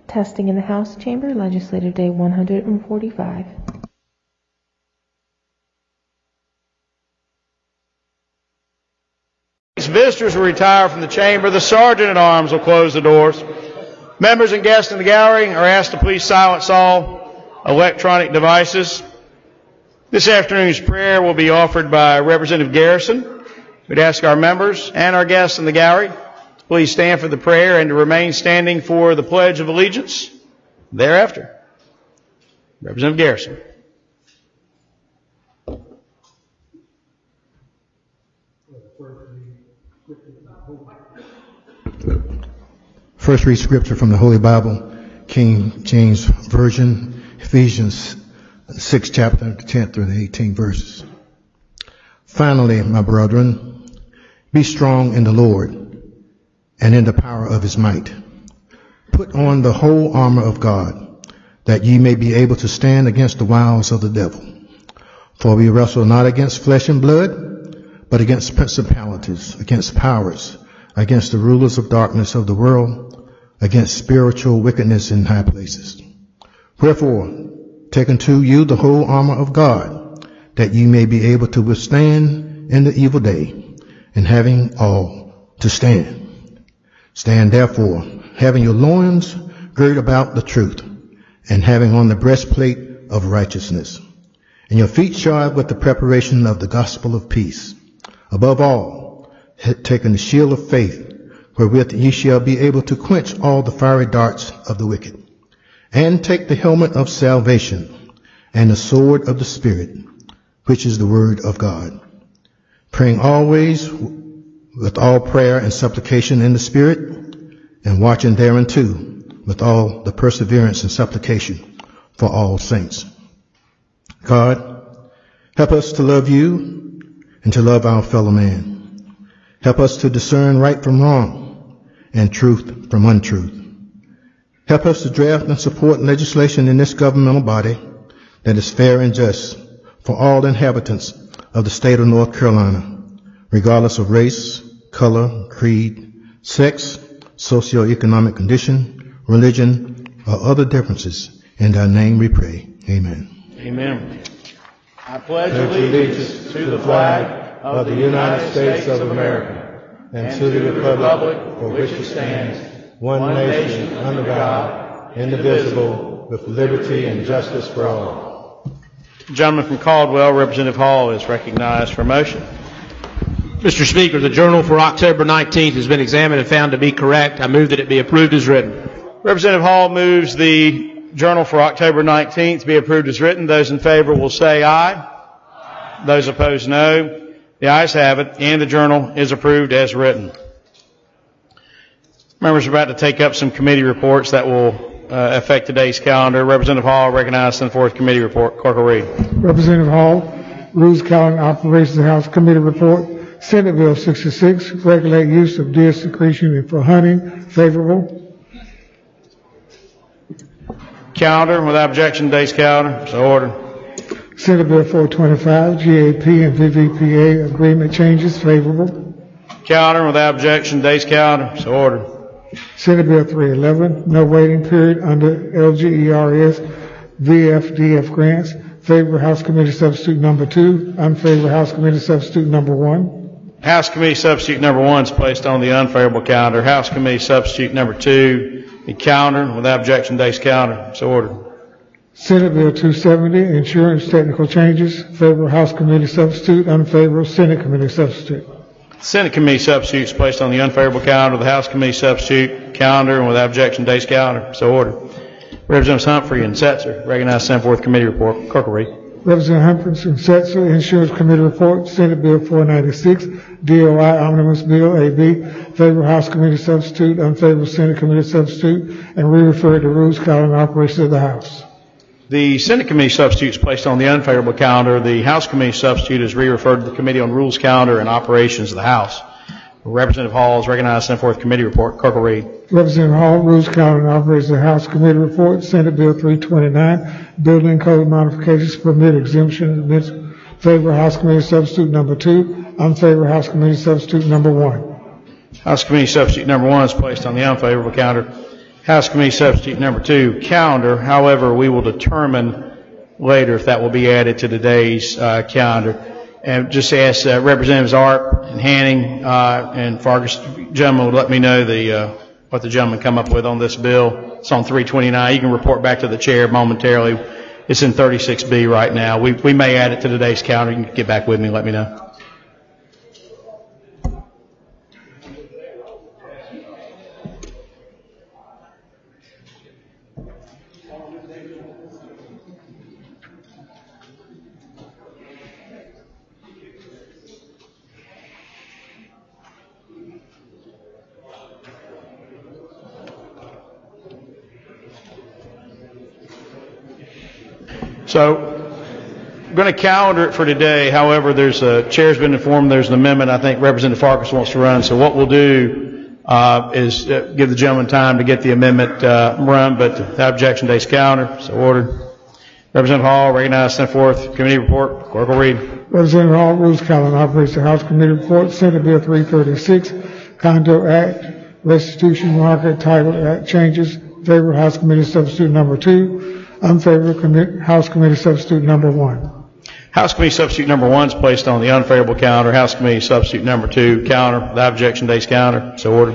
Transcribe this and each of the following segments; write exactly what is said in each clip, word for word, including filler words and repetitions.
Testing in the House Chamber, Legislative Day one hundred forty-five. Visitors will retire from the chamber. The Sergeant at Arms will close the doors. Members and guests in the gallery are asked to please silence all electronic devices. This afternoon's prayer will be offered by Representative Garrison. We'd ask our members and our guests in the gallery to please stand for the prayer and to remain standing for the Pledge of Allegiance thereafter. Representative Garrison. First read scripture from the Holy Bible, King James Version, Ephesians sixth chapter, the tenth through the eighteenth verses. Finally, my brethren, be strong in the Lord and in the power of his might. Put on the whole armor of God, that ye may be able to stand against the wiles of the devil. For we wrestle not against flesh and blood, but against principalities, against powers, against the rulers of darkness of the world, against spiritual wickedness in high places. Wherefore, take unto you the whole armor of God, that ye may be able to withstand in the evil day, and having all to stand. Stand therefore, having your loins girded about the truth, and having on the breastplate of righteousness, and your feet shod with the preparation of the gospel of peace. Above all, taking the shield of faith, wherewith ye shall be able to quench all the fiery darts of the wicked. And take the helmet of salvation, and the sword of the Spirit, which is the word of God. Praying always with all prayer and supplication in the Spirit, and watching thereunto with all the perseverance and supplication for all saints. God, help us to love you and to love our fellow man. Help us to discern right from wrong and truth from untruth. Help us to draft and support legislation in this governmental body that is fair and just for all inhabitants of the state of North Carolina, regardless of race, color, creed, sex, socioeconomic condition, religion, or other differences. In thy name we pray. Amen. Amen. I pledge allegiance to the flag of the United States of America and to the republic for which it stands, one nation under God, indivisible, with liberty and justice for all. The gentleman from Caldwell, Representative Hall, is recognized for motion. Mister Speaker, the journal for October nineteenth has been examined and found to be correct. I move that it be approved as written. Representative Hall moves the journal for October nineteenth be approved as written. Those in favor will say aye. Aye. Those opposed, no. The ayes have it, and the journal is approved as written. Members are about to take up some committee reports that will uh, affect today's calendar. Representative Hall recognized, send forth committee report. Clerk will read. Representative Hall, Rules, Calendar, Operations of the House Committee report. Senate Bill sixty-six, regulate use of deer secretion for hunting. Favorable. Calendar, without objection, today's calendar. So ordered. Senate Bill four twenty-five, G A P and V V P A agreement changes. Favorable. Calendar, without objection, today's calendar. So ordered. Senate Bill three eleven, no waiting period under L G E R S V F D F grants. Favor House Committee Substitute number two. Unfavor House Committee Substitute number one. House Committee Substitute number one is placed on the unfavorable calendar. House Committee Substitute number two, the calendar, without objection, today's calendar. So ordered. Senate Bill two seventy, insurance technical changes. Favor House Committee Substitute. Unfavorable Senate Committee Substitute. Senate Committee Substitute is placed on the unfavorable calendar. The House Committee Substitute calendar, and without objection, today's calendar. So ordered. Representatives Humphrey and Setzer recognize, send forth committee report. Clerk will read. Representative Humphrey and Setzer, Insurance Committee report. Senate Bill four ninety-six, D O I Omnibus Bill A B. Favor House Committee Substitute. Unfavorable Senate Committee Substitute, and re-refer to Rules, Calendar, and Operations of the House. The Senate Committee Substitute is placed on the unfavorable calendar. The House Committee Substitute is re-referred to the Committee on Rules, Calendar, and Operations of the House. Representative Hall is recognized, send forth committee report. Clerk will read. Representative Hall, Rules, Calendar, and Operations of the House Committee report. Senate Bill three twenty-nine, Building Code modifications permit exemption. Favor House Committee Substitute number two. Unfavor House Committee Substitute number one. House Committee Substitute number one is placed on the unfavorable calendar. House Committee Substitute Number Two, calendar. However, we will determine later if that will be added to today's uh, calendar. And just ask uh, Representatives Arp and Hanning uh, and Fargus, gentlemen, would let me know the uh, what the gentleman come up with on this bill. It's on three twenty-nine. You can report back to the chair momentarily. It's in thirty-six B right now. We we may add it to today's calendar. You can get back with me and let me know. So I'm going to calendar it for today. However, there's a chair's been informed there's an amendment I think Representative Farkas wants to run. So what we'll do uh, is uh, give the gentleman time to get the amendment uh, run, but the objection day's calendar. So ordered. Representative Hall, recognized, sent forth. Committee report. Clerk will read. Representative Hall, Rules Calendar operates the House Committee report. Senate Bill three thirty-six, Condo Act, Restitution Market Title Act changes. Favor House Committee Substitute Number Two. Unfavorable commi- House Committee Substitute Number One. House Committee Substitute Number One is placed on the unfavorable calendar. House Committee Substitute Number Two, calendar. Without objection, day's calendar. So ordered.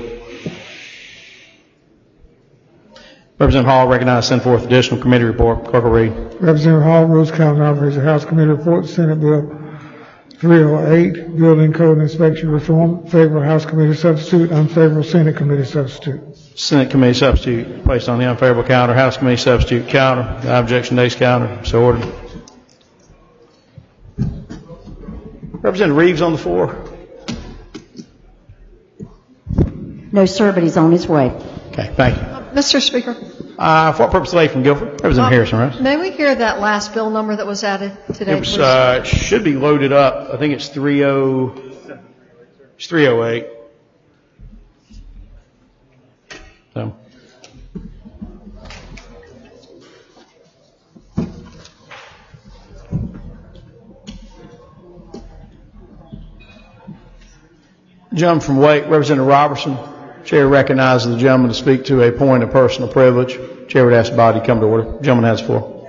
Representative Hall, recognized, send forth additional committee report. Clerk will read. Representative Hall, Rules Calendar operates the House Committee report. Senate Bill three oh eight, Building Code Inspection Reform. Favorable House Committee Substitute. Unfavorable Senate Committee Substitute. Senate Committee Substitute placed on the unfavorable calendar. House Committee Substitute calendar. Without objection, day's calendar. So ordered. Representative Reeves on the floor. No, sir, but he's on his way. Okay, thank you. Uh, Mister Speaker. Uh, for what purpose late from Guilford? Representative uh, Harrison, right? May we hear that last bill number that was added today, It was, please? uh, should be loaded up. I think it's three oh, it's three oh eight. So. Gentleman from Wake, Representative Robertson. Chair recognizes the gentleman to speak to a point of personal privilege. Chair would ask the body to come to order. The gentleman has the floor.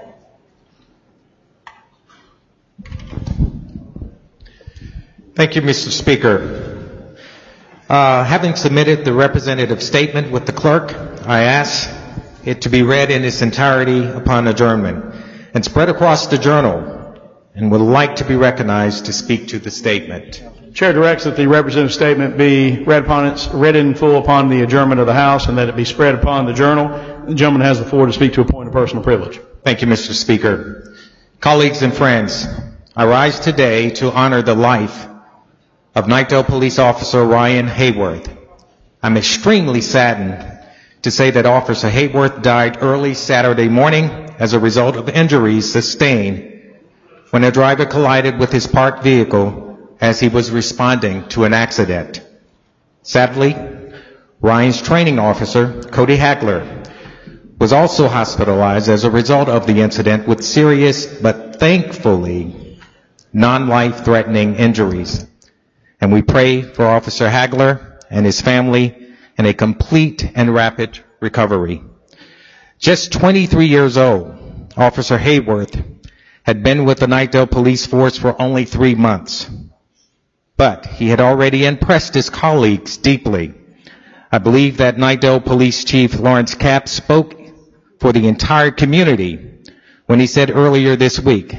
Thank you, Mister Speaker. Uh, having submitted the representative statement with the clerk, I ask it to be read in its entirety upon adjournment and spread across the journal, and would like to be recognized to speak to the statement. Chair directs that the representative statement be read upon its, read in full upon the adjournment of the House, and that it be spread upon the journal. The gentleman has the floor to speak to a point of personal privilege. Thank you, Mister Speaker. Colleagues and friends, I rise today to honor the life of Knightdale Police Officer Ryan Hayworth. I'm extremely saddened to say that Officer Hayworth died early Saturday morning as a result of injuries sustained when a driver collided with his parked vehicle as he was responding to an accident. Sadly, Ryan's training officer, Cody Hagler, was also hospitalized as a result of the incident with serious but thankfully non-life-threatening injuries. And we pray for Officer Hagler and his family in a complete and rapid recovery. Just twenty-three years old, Officer Hayworth had been with the Knightdale Police Force for only three months. But he had already impressed his colleagues deeply. I believe that Knightdale Police Chief Lawrence Kapp spoke for the entire community when he said earlier this week,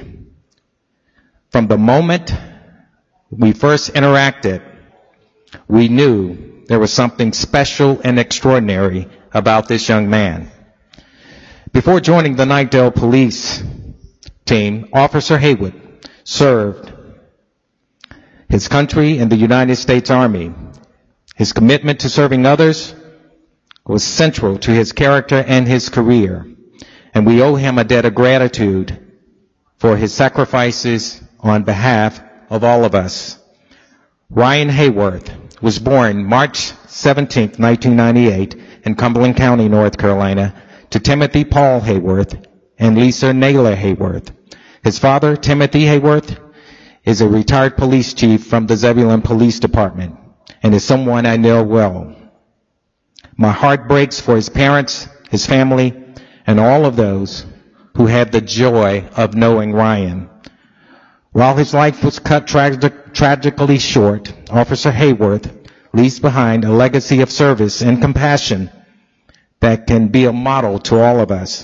from the moment we first interacted, we knew there was something special and extraordinary about this young man. Before joining the Knightdale Police team, Officer Hayworth served his country in the United States Army. His commitment to serving others was central to his character and his career, and we owe him a debt of gratitude for his sacrifices on behalf of all of us. Ryan Hayworth was born March seventeenth, nineteen ninety-eight in Cumberland County, North Carolina, to Timothy Paul Hayworth and Lisa Naylor Hayworth. His father, Timothy Hayworth, is a retired police chief from the Zebulon Police Department and is someone I know well. My heart breaks for his parents, his family, and all of those who had the joy of knowing Ryan. While his life was cut tragic, tragically short, Officer Hayworth leaves behind a legacy of service and compassion that can be a model to all of us.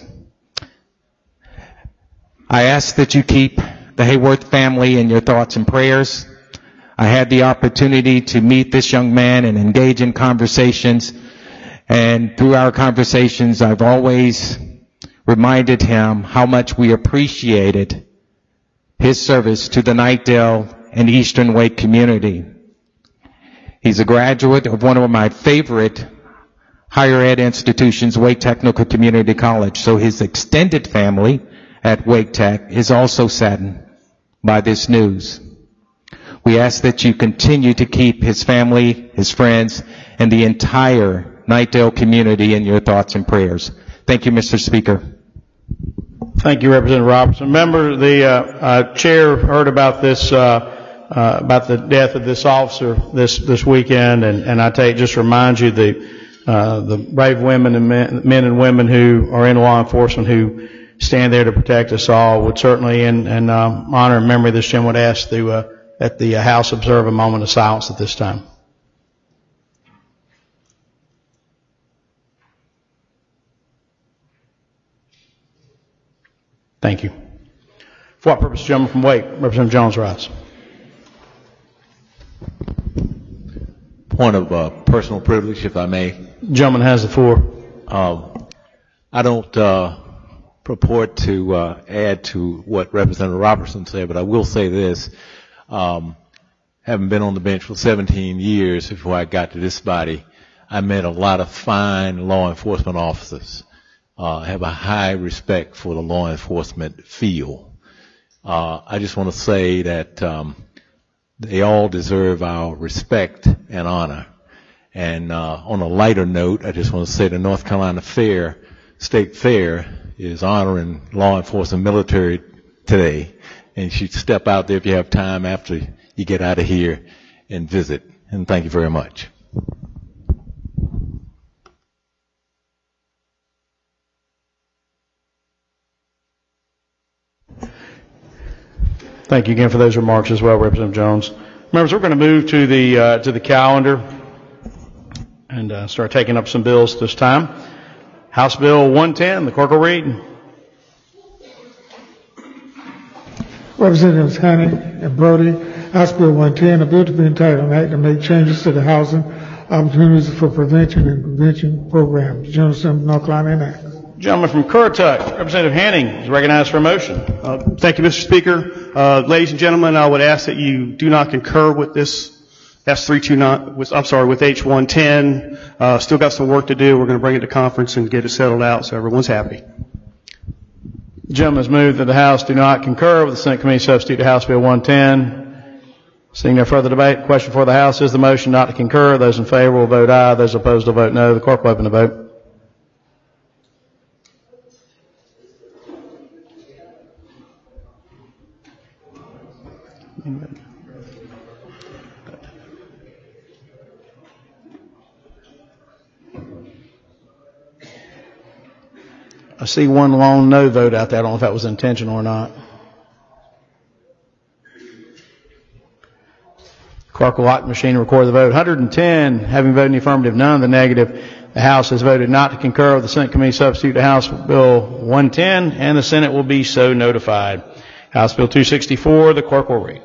I ask that you keep the Hayworth family in your thoughts and prayers. I had the opportunity to meet this young man and engage in conversations, and through our conversations, I've always reminded him how much we appreciated his service to the Knightdale and Eastern Wake community. He's a graduate of one of my favorite higher ed institutions, Wake Technical Community College, so his extended family at Wake Tech is also saddened by this news. We ask that you continue to keep his family, his friends, and the entire Knightdale community in your thoughts and prayers. Thank you, Mister Speaker. Thank you, Representative Robertson. Member, the uh, uh, chair heard about this, uh, uh, about the death of this officer this this weekend, and, and I take just remind you the uh, the brave women and men, men and women who are in law enforcement who stand there to protect us all. Would certainly, in, in um, honor and memory of this gentleman, would ask to uh, that the uh, House observe a moment of silence at this time. Thank you. For what purpose, gentleman from Wake? Representative Jones, rise. Point of uh, personal privilege, if I may. Gentleman has the floor. Um, I don't uh, purport to uh, add to what Representative Robertson said, but I will say this. Um, having been on the bench for seventeen years before I got to this body, I met a lot of fine law enforcement officers. Uh, I have a high respect for the law enforcement field. Uh, I just want to say that um, they all deserve our respect and honor. And uh, on a lighter note, I just want to say the North Carolina Fair, State Fair, is honoring law enforcement military today. And you should step out there if you have time after you get out of here and visit. And thank you very much. Thank you again for those remarks as well, Representative Jones. Members, we're going to move to the uh, to the calendar and uh, start taking up some bills this time. House Bill one ten, the clerk will read. Representatives Hanning and Brody, House Bill one ten, a bill to be entitled an act to make changes to the housing opportunities for prevention and prevention programs. General Assembly, North Carolina enacts. Gentleman from Currituck, Representative Hanning, is recognized for a motion. Uh, thank you, Mister Speaker. Uh, ladies and gentlemen, I would ask that you do not concur with this S three twenty-nine, with, I'm sorry, with H one ten. Uh, still got some work to do. We're going to bring it to conference and get it settled out so everyone's happy. The gentleman has moved that the House do not concur with the Senate Committee substitute to House Bill one ten. Seeing no further debate, the question for the House is the motion not to concur. Those in favor will vote aye. Those opposed will vote no. The clerk will open the vote. I see one lone no vote out there. I don't know if that was intentional or not. Clerk will lock the machine and record the vote. one hundred ten having voted in the affirmative, none in the negative. The House has voted not to concur with the Senate Committee substitute to House Bill one ten, and the Senate will be so notified. House Bill two sixty-four, the clerk will read.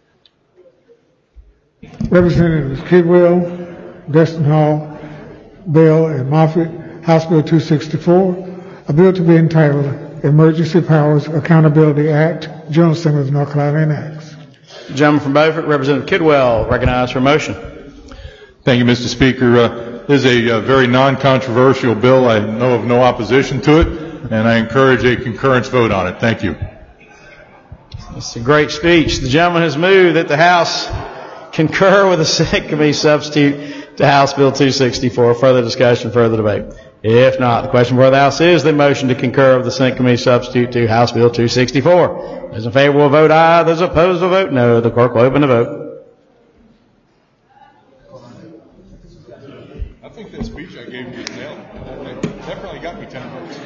Representatives Kidwell, Destin Hall, Bell, and Moffitt, House Bill two sixty-four, a bill to be entitled Emergency Powers Accountability Act. General Assembly of North Carolina enacts. The gentleman from Beaufort, Representative Kidwell, recognized for a motion. Thank you, Mister Speaker. Uh, this is a, a very non-controversial bill. I know of no opposition to it, and I encourage a concurrence vote on it. Thank you. It's a great speech. The gentleman has moved that the House concur with the Senate Committee substitute to House Bill two sixty-four. Further discussion, further debate. If not, the question before the House is the motion to concur with the Senate Committee substitute to House Bill two sixty-four. Those in favor will vote aye. Those opposed will vote no. The clerk will open the vote. I think that speech I gave you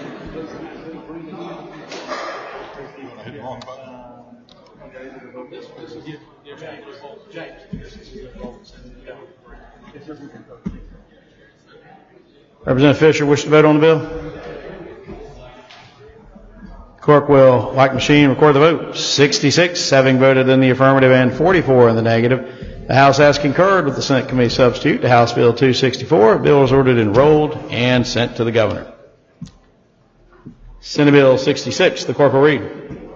Representative Fisher, wish to vote on the bill? Clerk will, like machine, record the vote. sixty-six having voted in the affirmative and forty-four in the negative. The House has concurred with the Senate Committee substitute to House Bill two sixty-four. The bill is ordered enrolled and sent to the Governor. Senate Bill sixty-six, the clerk will read.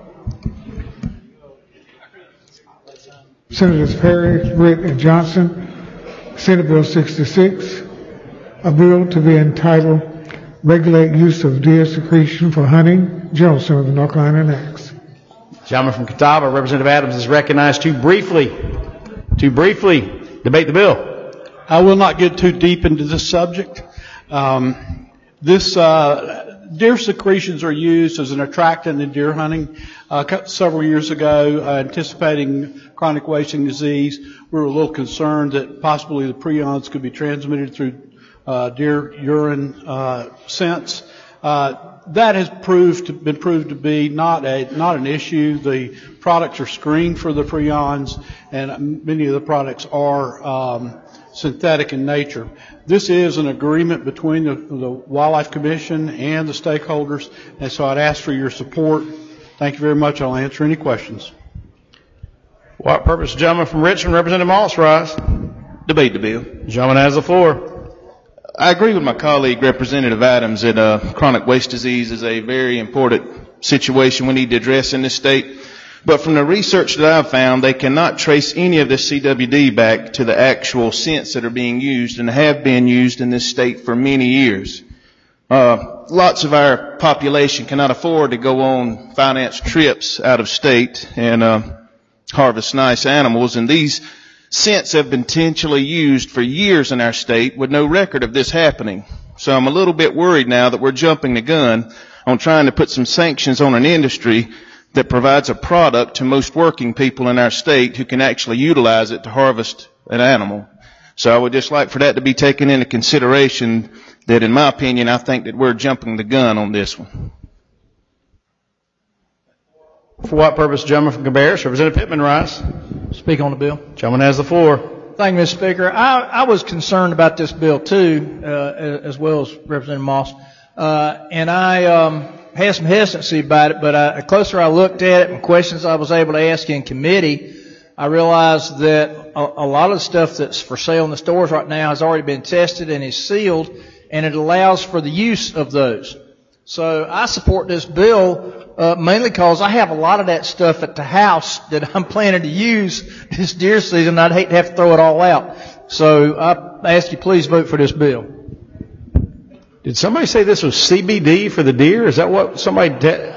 Senators Perry, Britt, and Johnson. Senate Bill sixty-six, a bill to be entitled Regulate Use of Deer Secretion for Hunting. General Assembly of North Carolina enacts. Gentleman from Catawba, Representative Adams, is recognized to briefly, to briefly debate the bill. I will not get too deep into this subject. Um, this uh, deer secretions are used as an attractant in deer hunting. Uh, several years ago, uh, anticipating chronic wasting disease, we were a little concerned that possibly the prions could be transmitted through uh, deer urine uh, scents. Uh, that has proved to, been proved to be not a not an issue. The products are screened for the prions, and many of the products are um, synthetic in nature. This is an agreement between the, the Wildlife Commission and the stakeholders, and so I'd ask for your support. Thank you very much. I'll answer any questions. What purpose, gentleman from Richmond, Representative Moss, rise. Debate the bill. The gentleman has the floor. I agree with my colleague, Representative Adams, that uh, chronic waste disease is a very important situation we need to address in this state. But from the research that I've found, they cannot trace any of this C W D back to the actual scents that are being used and have been used in this state for many years. Uh, lots of our population cannot afford to go on finance trips out of state and uh, harvest nice animals, and these scents have been potentially used for years in our state with no record of this happening. So I'm a little bit worried now that we're jumping the gun on trying to put some sanctions on an industry that provides a product to most working people in our state who can actually utilize it to harvest an animal. So I would just like for that to be taken into consideration, that in my opinion, I think that we're jumping the gun on this one. For what purpose, gentleman from Cabarrus, Representative Pittman, rise. Speak on the bill. Gentleman has the floor. Thank you, Mister Speaker. I, I was concerned about this bill too, uh, as well as Representative Moss, uh, and I um, had some hesitancy about it. But I, the closer I looked at it and questions I was able to ask in committee, I realized that a, a lot of the stuff that's for sale in the stores right now has already been tested and is sealed, and it allows for the use of those. So I support this bill uh, mainly because I have a lot of that stuff at the house that I'm planning to use this deer season. I'd hate to have to throw it all out. So I ask you please vote for this bill. Did somebody say this was C B D for the deer? Is that what somebody did?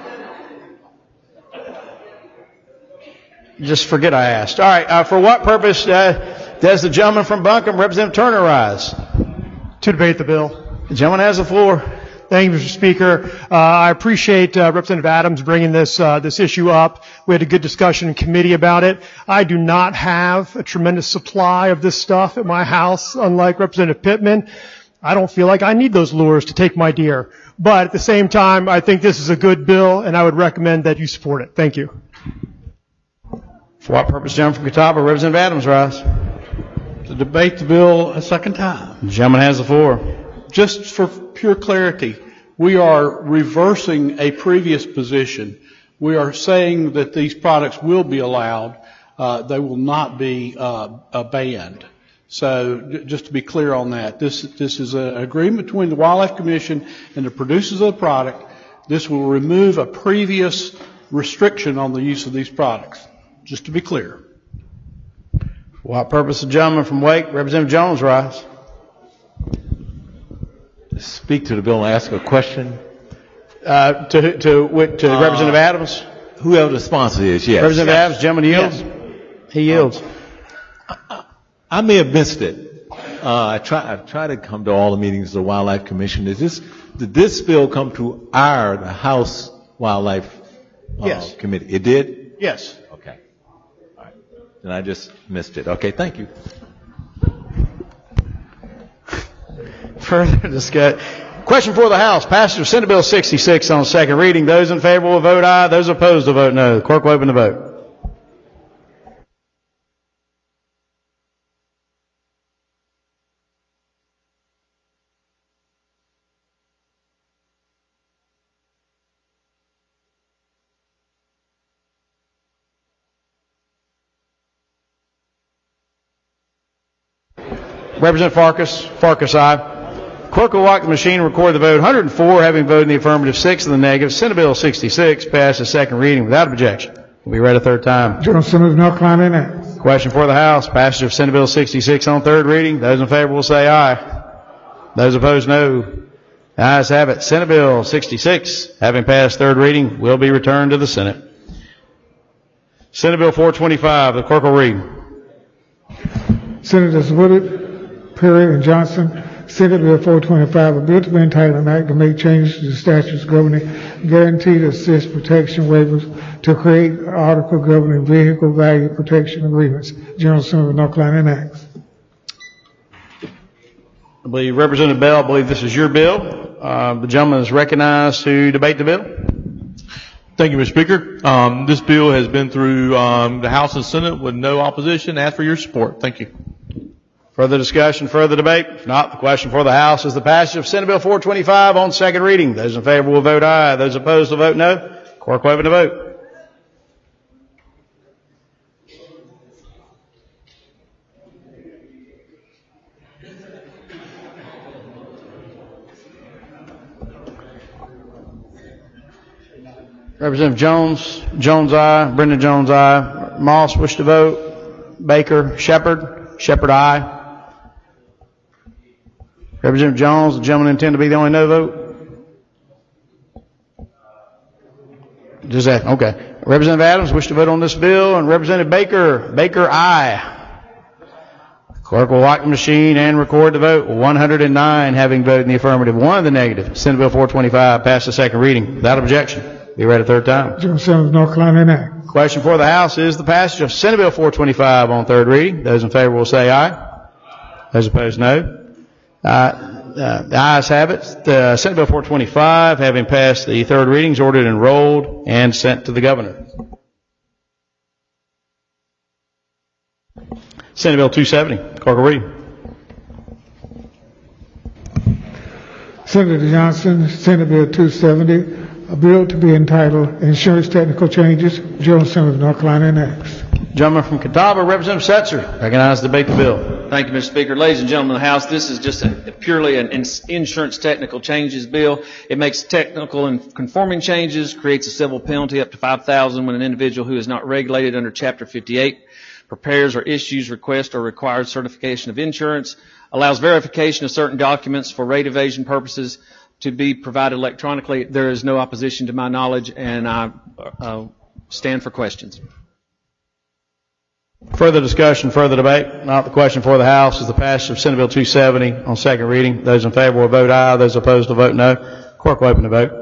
Just forget I asked. All right. Uh, for what purpose uh, does the gentleman from Buncombe, Representative Turner, rise? To debate the bill. The gentleman has the floor. Thank you, Mister Speaker. Uh, I appreciate uh, Representative Adams bringing this uh, this issue up. We had a good discussion in committee about it. I do not have a tremendous supply of this stuff at my house, unlike Representative Pittman. I don't feel like I need those lures to take my deer. But at the same time, I think this is a good bill, and I would recommend that you support it. Thank you. For what purpose, gentleman from Catawba, Representative Adams, rise. To debate the bill a second time. The gentleman has the floor. Just for pure clarity, we are reversing a previous position. We are saying that these products will be allowed. Uh, they will not be uh, banned. So j- just to be clear on that, this this is an agreement between the Wildlife Commission and the producers of the product. This will remove a previous restriction on the use of these products. Just to be clear. For what purpose, the gentleman from Wake, Representative Jones, rise. Speak to the bill and ask a question. Uh, to to, to uh, Representative Adams? Whoever the sponsor is, yes. Representative yes. Adams, gentleman yields? Yes. He yields. I, I may have missed it. Uh, I try, I try to come to all the meetings of the Wildlife Commission. Is this, did this bill come to our, the House Wildlife uh, yes. Committee? It did? Yes. Okay. All right. Then I just missed it. Okay, thank you. Further discuss. Question for the House. Passage of Senate Bill sixty-six on second reading. Those in favor will vote aye. Those opposed will vote no. The clerk will open the vote. Representative Farkas. Farkas, aye. Clerk will lock the machine and record the vote. one hundred four having voted in the affirmative, six in the negative. Senate Bill sixty-six passed a second reading without objection. Will be read a third time. General Simmons, North Carolina Act. Question for the House. Passage of Senate Bill sixty-six on third reading. Those in favor will say aye. Those opposed, no. The ayes have it. Senate Bill sixty-six, having passed third reading, will be returned to the Senate. Senate Bill four twenty-five. The clerk will read. Senators Woodard, Perry, and Johnson. Senate Bill four twenty-five, a bill to be entitled an act to make changes to the statutes governing guaranteed assist protection waivers to create an article governing vehicle value protection agreements. General Assembly of North Carolina Acts. I believe Representative Bell, I believe this is your bill. Uh, the gentleman is recognized to debate the bill. Thank you, Mister Speaker. Um, this bill has been through um, the House and Senate with no opposition. Ask for your support. Thank you. Further discussion, further debate? If not, the question for the House is the passage of Senate Bill four twenty-five on second reading. Those in favor will vote aye. Those opposed will vote no. Clerk will open the vote. Representative Jones, Jones aye. Brendan Jones aye. Moss, wish to vote? Baker, Shepherd, Shepherd aye. Representative Jones, the gentleman intend to be the only no vote? Just that, okay. Representative Adams, wish to vote on this bill, and Representative Baker, Baker, aye. Clerk will lock the machine and record the vote. one hundred nine having voted in the affirmative, one in the negative. Senate Bill four twenty-five passed the second reading without objection. Be read a third time. General Assembly of North Carolina Act. Question for the House is the passage of Senate Bill four twenty-five on third reading. Those in favor will say aye. Those opposed, no. Uh, uh, the ayes have it. The Senate Bill four twenty-five, having passed the third readings, ordered enrolled and sent to the governor. Senate Bill two seventy. Clerk will read. Senator Johnson, Senate Bill two seventy, a bill to be entitled Insurance Technical Changes. General Assembly of North Carolina Acts. Gentleman from Catawba, Representative Setzer, recognized to debate the bill. Thank you, Mister Speaker. Ladies and gentlemen of the House, this is just a, purely an insurance technical changes bill. It makes technical and conforming changes, creates a civil penalty up to five thousand dollars when an individual who is not regulated under Chapter fifty-eight prepares or issues, requests, or requires certification of insurance, allows verification of certain documents for rate evasion purposes to be provided electronically. There is no opposition to my knowledge, and I uh, stand for questions. Further discussion, further debate? Not the question for the House is the passage of Senate Bill two seventy on second reading. Those in favor will vote aye. Those opposed will vote no. Clerk will open the vote.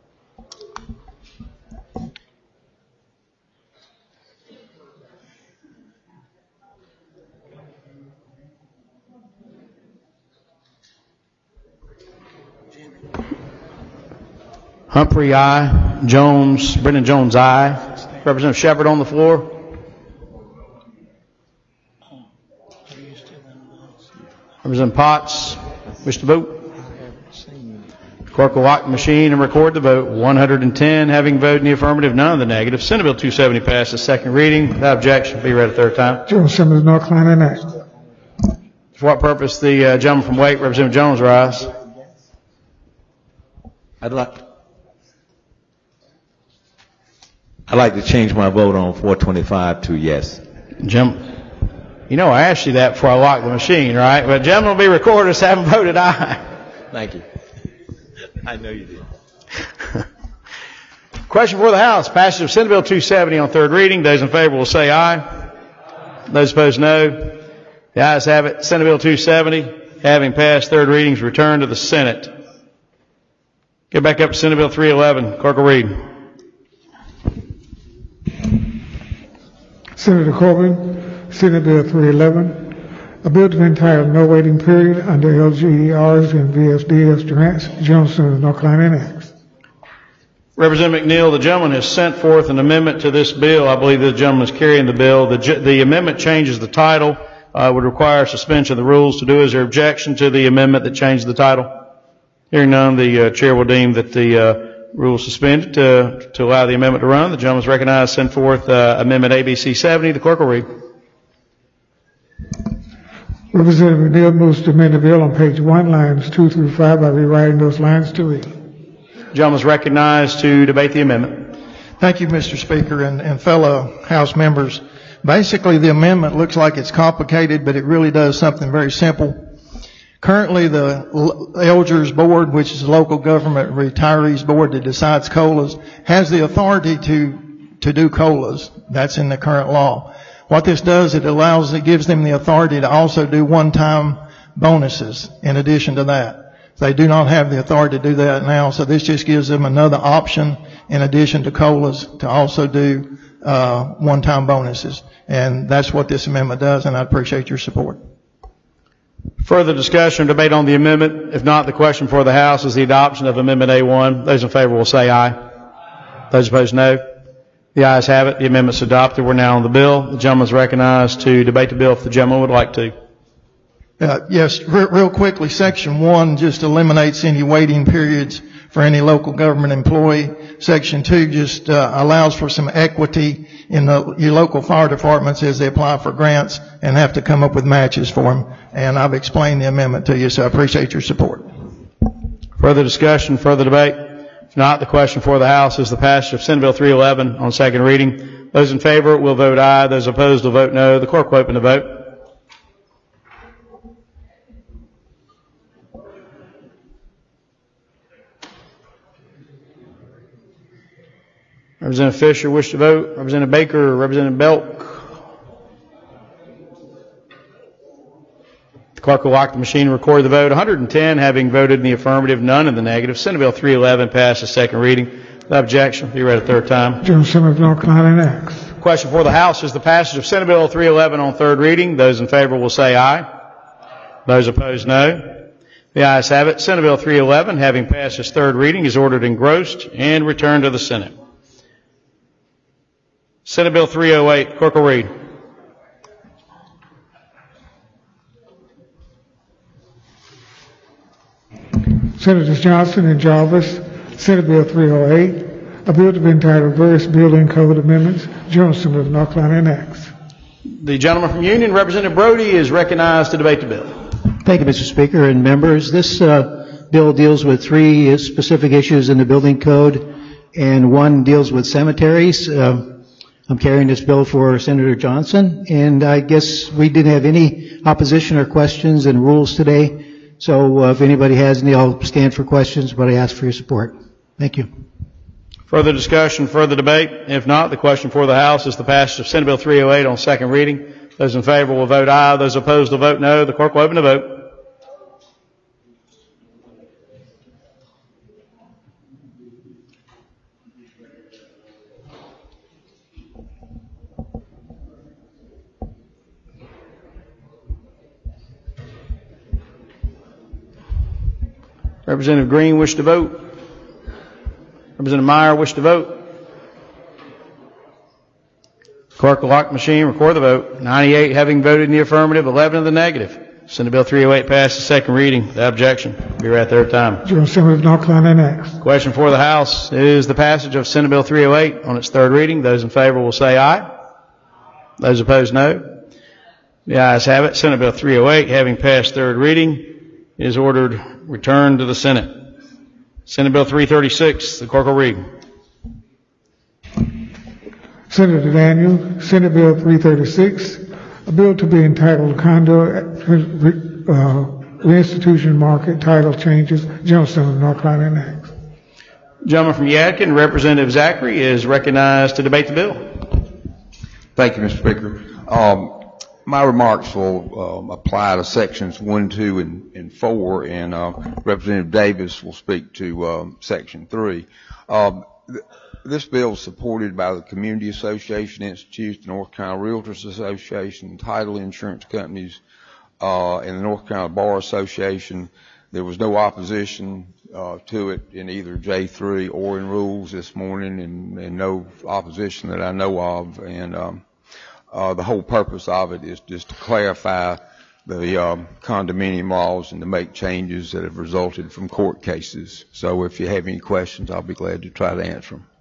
Humphrey, aye. Jones, Brendan Jones, aye. Representative Shepherd on the floor. Representative Potts, wish to vote? Clerk will lock the machine and record the vote. one hundred ten having voted in the affirmative, none in the negative. Senate Bill two seventy passes second reading without objection. Be read a third time. General Assembly of North Carolina Act. For what purpose the uh, gentleman from Wake, Representative Jones, rise? I'd like, I'd like to change my vote on four twenty-five to yes. Gentlemen. You know, I asked you that before I locked the machine, right? But gentlemen will be recorded as having voted aye. Thank you. I know you did. Question for the House. Passage of Senate Bill two seventy on third reading. Those in favor will say aye. Those opposed, no. The ayes have it. Senate Bill two seventy, having passed third readings, returned to the Senate. Get back up to Senate Bill three eleven. Clerk will read. Senator Corbin, Senate Bill three eleven, A bill to be entitled No Waiting Period under L G E Rs and V S D S grants, General Assembly of North Carolina enacts. Representative McNeil, the gentleman has sent forth an amendment to this bill. I believe the gentleman is carrying the bill. The, ge- the amendment changes the title, uh, would require suspension of the rules to do. Is there objection to the amendment that changed the title? Hearing none, the uh, chair will deem that the uh, rules suspended to, to allow the amendment to run. The gentleman is recognized. Send forth uh, amendment A B C seventy. The clerk will read. Representative McNeil moves to amend the bill on page one, lines two through five by rewriting those lines to read. The gentleman is recognized to debate the amendment. Thank you, Mister Speaker, and, and fellow House members. Basically, the amendment looks like it's complicated, but it really does something very simple. Currently, the Elgers Board, which is the local government retirees board that decides COLAs, has the authority to, to do COLAs. That's in the current law. What this does, it allows, it gives them the authority to also do one-time bonuses in addition to that. They do not have the authority to do that now, so this just gives them another option in addition to COLAs to also do uh, one-time bonuses. And that's what this amendment does, and I appreciate your support. Further discussion or debate on the amendment? If not, the question for the House is the adoption of Amendment A one. Those in favor will say aye. Those opposed, no. The ayes have it. The amendment is adopted. We're now on the bill. The gentleman is recognized to debate the bill if the gentleman would like to. Uh, yes, re- real quickly, Section one just eliminates any waiting periods for any local government employee. Section two just uh, allows for some equity in the, your local fire departments as they apply for grants and have to come up with matches for them. And I've explained the amendment to you, so I appreciate your support. Further discussion, further debate? If not, the question for the House is the passage of Senate Bill three eleven on second reading. Those in favor will vote aye. Those opposed will vote no. The clerk will open the vote. Representative Fisher, wish to vote. Representative Baker, Representative Belk. The clerk will lock the machine and record the vote. one hundred ten having voted in the affirmative, none in the negative. Senate Bill three eleven passes second reading. Without objection, be read a third time. General Assembly of North Carolina enacts. Question for the House is the passage of Senate Bill three eleven on third reading. Those in favor will say aye. Those opposed, no. The ayes have it. Senate Bill three eleven, having passed its third reading, is ordered engrossed and returned to the Senate. Senate Bill three oh eight, clerk will read. Senators Johnson and Jarvis, Senate Bill three oh eight, a bill to be entitled Various Building Code Amendments, General Assembly of North Carolina enacts. The gentleman from Union, Representative Brody, is recognized to debate the bill. Thank you, Mister Speaker and members. This uh, bill deals with three specific issues in the building code, and one deals with cemeteries. Uh, I'm carrying this bill for Senator Johnson, and I guess we didn't have any opposition or questions and rules today. So uh, if anybody has any, I'll stand for questions, but I ask for your support. Thank you. Further discussion, further debate? If not, the question for the House is the passage of Senate Bill three oh eight on second reading. Those in favor will vote aye. Those opposed will vote no. The clerk will open the vote. Representative Green, wish to vote. Representative Meyer, wish to vote. Clerk will lock the machine, record the vote. ninety-eight having voted in the affirmative, eleven in the negative. Senate Bill three oh eight passes second reading without objection. Be right third time. General Assembly of North Carolina next. Question for the House is the passage of Senate Bill three oh eight on its third reading. Those in favor will say aye. Those opposed, no. The ayes have it. Senate Bill three oh eight, having passed third reading, is ordered returned to the Senate. Senate Bill three thirty-six, the clerk will read. Senator Daniel, Senate Bill three thirty-six, a bill to be entitled Condo uh, Reinstitution Market Title Changes, General Assembly of North Carolina next. Gentleman from Yadkin, Representative Zachary, is recognized to debate the bill. Thank you, Mister Speaker. Um, my remarks will um, apply to sections one, two, and, and four, and uh, Representative Davis will speak to um, section three. Um, th- this bill is supported by the Community Association Institute, the North Carolina Realtors Association, title insurance companies, uh, in the North Carolina Bar Association. There was no opposition uh, to it in either J three or in rules this morning, and, and no opposition that I know of. And um, uh, the whole purpose of it is just to clarify the um, condominium laws and to make changes that have resulted from court cases. So if you have any questions, I'll be glad to try to answer them.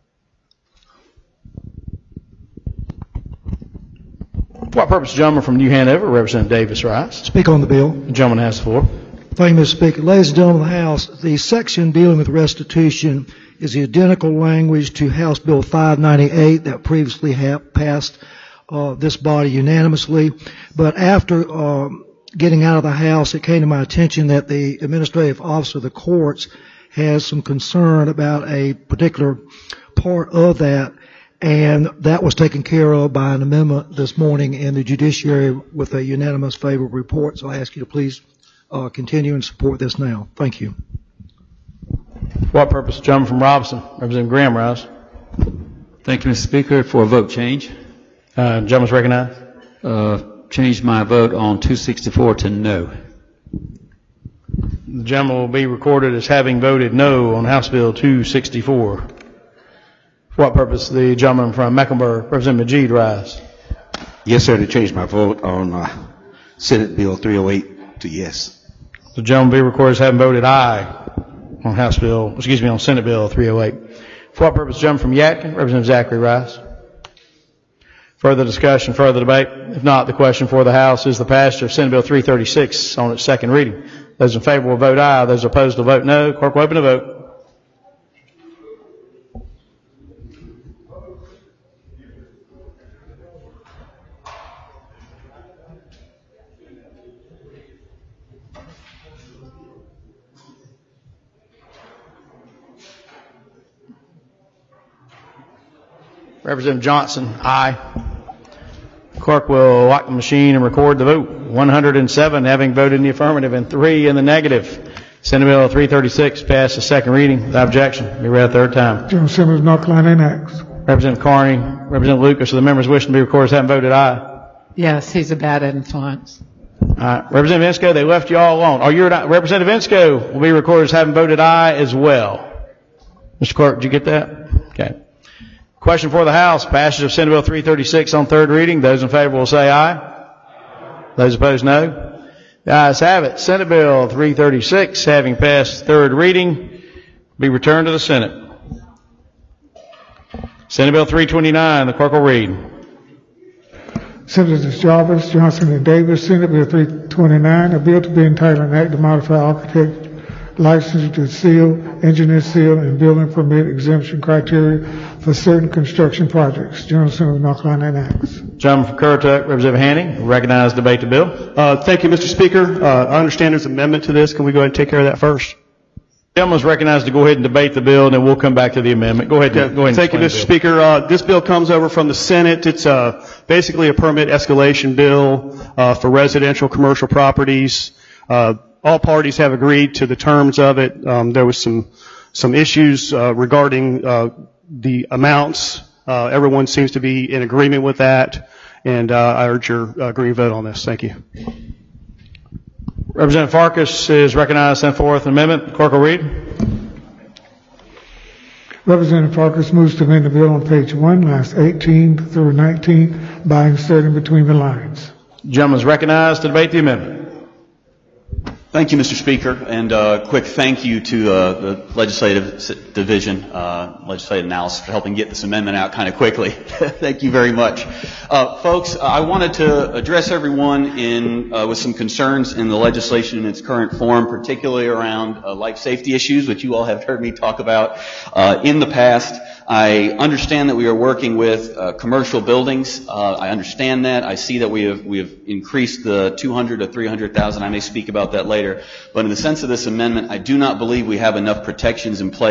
For what purpose, gentleman from New Hanover, Representative Davis Rice? Speak on the bill. The gentleman has the floor. Thank you, Mister Speaker. Ladies and gentlemen of the House, the section dealing with restitution is the identical language to House Bill five ninety-eight that previously have passed uh, this body unanimously. But after um, getting out of the House, it came to my attention that the administrative officer of the courts has some concern about a particular part of that, and that was taken care of by an amendment this morning in the judiciary with a unanimous favorable report. So I ask you to please Uh, continue and support this now. Thank you. For what purpose? Gentleman from Robinson, Representative Graham Rice. Thank you, Mister Speaker. For a vote change. Uh, gentleman's recognized. Uh, change my vote on two sixty-four to no. The gentleman will be recorded as having voted no on House Bill two sixty-four. For what purpose? The gentleman from Mecklenburg, Representative Majid Rice. Yes, sir, to change my vote on uh, Senate Bill three oh eight to yes. The gentleman will be recorded as having voted aye on House Bill, excuse me, on Senate Bill three oh eight. For what purpose, gentleman from Yadkin, Representative Zachary Rice. Further discussion, further debate? If not, the question for the House is the passage of Senate Bill three thirty-six on its second reading. Those in favor will vote aye. Those opposed will vote no. Clerk will open the vote. Representative Johnson, aye. Clerk will lock the machine and record the vote. one hundred seven having voted in the affirmative and three in the negative. Senate Bill three thirty-six passed the second reading without objection. Be read a third time. General Simmons, North Carolina enacts. Representative Carney, Representative Lucas, are the members wishing to be recorded as having voted aye? Yes, he's a bad influence. All right. Representative Insco, they left you all alone. Oh, you're not. Representative Insco will be recorded as having voted aye as well. Mister Clerk, did you get that? Okay. Question for the House, passage of Senate Bill three thirty-six on third reading. Those in favor will say aye. Those opposed, no. The ayes have it. Senate Bill three thirty-six, having passed third reading, be returned to the Senate. Senate Bill three twenty-nine, the clerk will read. Senators Jarvis, Johnson, and Davis, Senate Bill three twenty-nine, a bill to be entitled an act to modify architect license to seal, engineer seal, and building permit exemption criteria for certain construction projects. General Assembly of North Carolina enacts. Gentleman from Currituck, Representative Hanning, recognize debate the bill. Uh, thank you, Mister Speaker. Uh, I understand there's an amendment to this. Can we go ahead and take care of that first? Gentleman is recognized to go ahead and debate the bill, and then we'll come back to the amendment. Go ahead. Okay. Go ahead. Thank you, Mister Speaker. Uh, this bill comes over from the Senate. It's uh, basically a permit escalation bill uh, for residential commercial properties. Uh, all parties have agreed to the terms of it. Um, there was some some issues uh, regarding uh, the amounts. Uh, everyone seems to be in agreement with that, and uh, I urge your uh, green vote on this. Thank you. Representative Farkas is recognized to send forth an amendment. Clerk will read. Representative Farkas moves to amend the bill on page one, lines eighteen through nineteen, by inserting between the lines. Gentleman is recognized to debate the amendment. Thank you, Mister Speaker, and a uh, quick thank you to uh, the Legislative Division, uh, Legislative Analysis, for helping get this amendment out kind of quickly. Thank you very much. Uh, folks, I wanted to address everyone in uh, with some concerns in the legislation in its current form, particularly around uh, life safety issues, which you all have heard me talk about uh, in the past. I understand that we are working with uh, commercial buildings. Uh, I understand that. I see that we have we have increased the two hundred to three hundred thousand. I may speak about that later. But in the sense of this amendment, I do not believe we have enough protections in place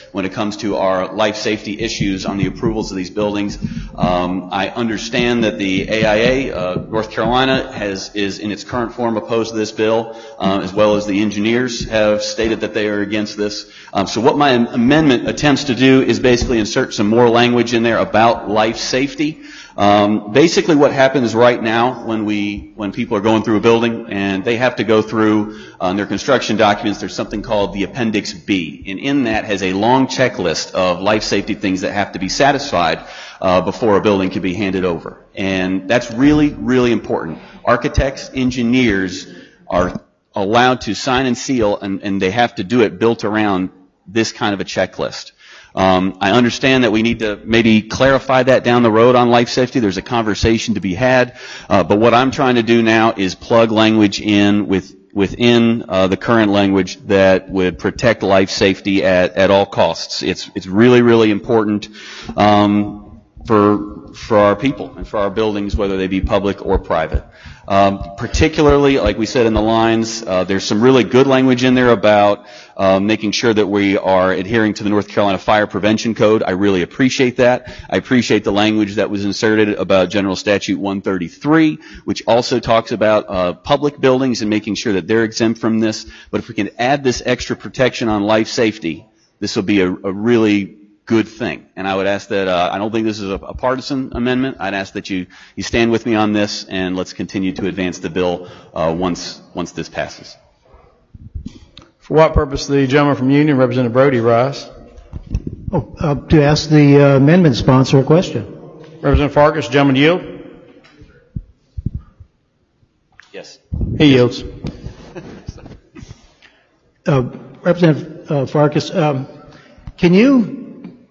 when it comes to our life safety issues on the approvals of these buildings. Um, I understand that the A I A, uh, North Carolina, has is in its current form opposed to this bill, uh, as well as the engineers have stated that they are against this. Um, so what my amendment attempts to do is basically insert some more language in there about life safety. Um, basically what happens right now when we, when people are going through a building and they have to go through, uh, their construction documents, there's something called the Appendix B. And in that has a long checklist of life safety things that have to be satisfied, uh, before a building can be handed over. And that's really, really important. Architects, engineers are allowed to sign and seal, and, and they have to do it built around this kind of a checklist. Um, I understand that we need to maybe clarify that down the road on life safety. There's a conversation to be had, uh, but what I'm trying to do now is plug language in with within uh, the current language that would protect life safety at, at all costs. It's it's really really important um, for for our people and for our buildings, whether they be public or private. Um, particularly, like we said in the lines, uh, there's some really good language in there about uh, making sure that we are adhering to the North Carolina Fire Prevention Code. I really appreciate that. I appreciate the language that was inserted about General Statute one thirty-three, which also talks about uh, public buildings and making sure that they're exempt from this. But if we can add this extra protection on life safety, this will be a, a really good thing. And I would ask that, uh, I don't think this is a, a partisan amendment. I'd ask that you, you stand with me on this, and let's continue to advance the bill uh, once once this passes. For what purpose the gentleman from Union, Representative Brody, rise? Oh, uh, to ask the uh, amendment sponsor a question. Representative Farkas, gentleman yield? Yes. He yields. uh, Representative uh, Farkas, um, can you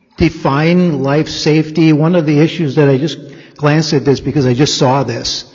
define life safety? One of the issues that I just glanced at this because I just saw this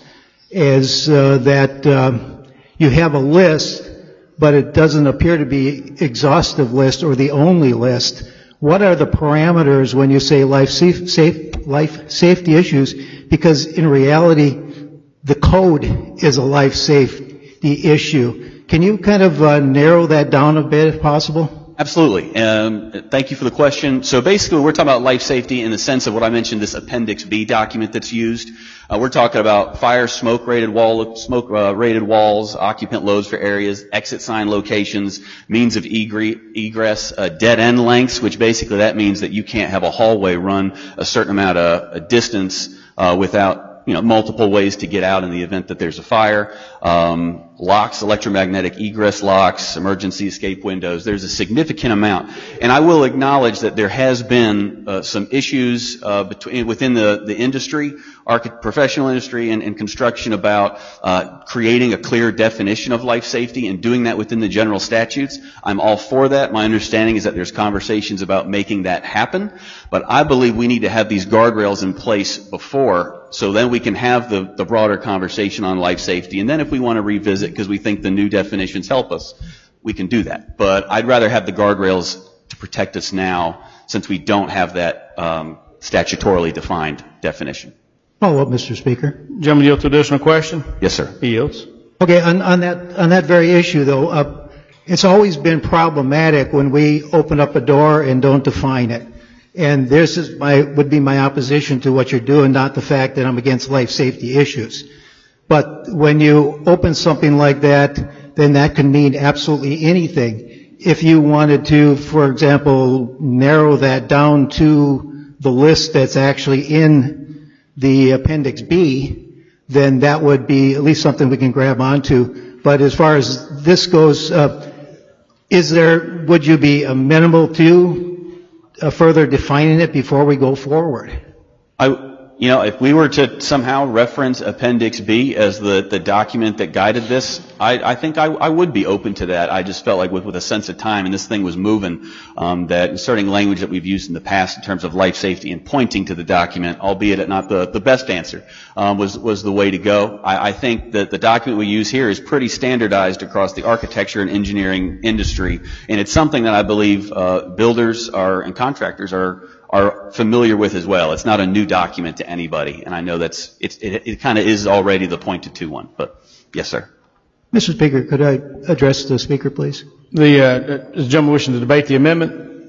is uh, that um, you have a list, but it doesn't appear to be exhaustive list or the only list. What are the parameters when you say life safe, safe life safety issues? Because in reality, the code is a life safety issue. Can you kind of uh, narrow that down a bit if possible? Absolutely. Um, thank you for the question. So basically, we're talking about life safety in the sense of what I mentioned, this Appendix B document that's used. Uh, we're talking about fire, smoke rated wall, smoke uh, rated walls, occupant loads for areas, exit sign locations, means of egress, uh, dead end lengths, which basically that means that you can't have a hallway run a certain amount of a distance uh, without, you know, multiple ways to get out in the event that there's a fire. Um, locks, electromagnetic egress locks, emergency escape windows. There's a significant amount. And I will acknowledge that there has been uh, some issues uh, between within the, the industry, arch- professional industry and, and construction about uh, creating a clear definition of life safety and doing that within the general statutes. I'm all for that. My understanding is that there's conversations about making that happen. But I believe we need to have these guardrails in place before, so then we can have the, the broader conversation on life safety. And then if we want to revisit because we think the new definitions help us, we can do that. But I'd rather have the guardrails to protect us now since we don't have that um, statutorily defined definition. Follow up, Mister Speaker. Gentleman yield to additional question? Yes, sir. He yields. Okay, on, on that on that very issue, though, uh, it's always been problematic when we open up a door and don't define it. And this is my would be my opposition to what you're doing, not the fact that I'm against life safety issues. But when you open something like that, then that can mean absolutely anything. If you wanted to, for example, narrow that down to the list that's actually in the Appendix B, then that would be at least something we can grab onto. But as far as this goes, uh, is there, would you be amenable to uh, further defining it before we go forward? I, you know, if we were to somehow reference Appendix B as the, the document that guided this, I, I think I, I would be open to that. I just felt like with, with a sense of time, and this thing was moving, um, that inserting language that we've used in the past in terms of life safety and pointing to the document, albeit it not the, the best answer, um, was, was the way to go. I, I think that the document we use here is pretty standardized across the architecture and engineering industry, and it's something that I believe uh, builders are and contractors are are familiar with as well. It's not a new document to anybody, and I know that's it's, it, it kind of is already the pointed to one. But yes, sir. Mister Speaker, could I address the Speaker, please? The, uh, is the gentleman wishing to debate the amendment?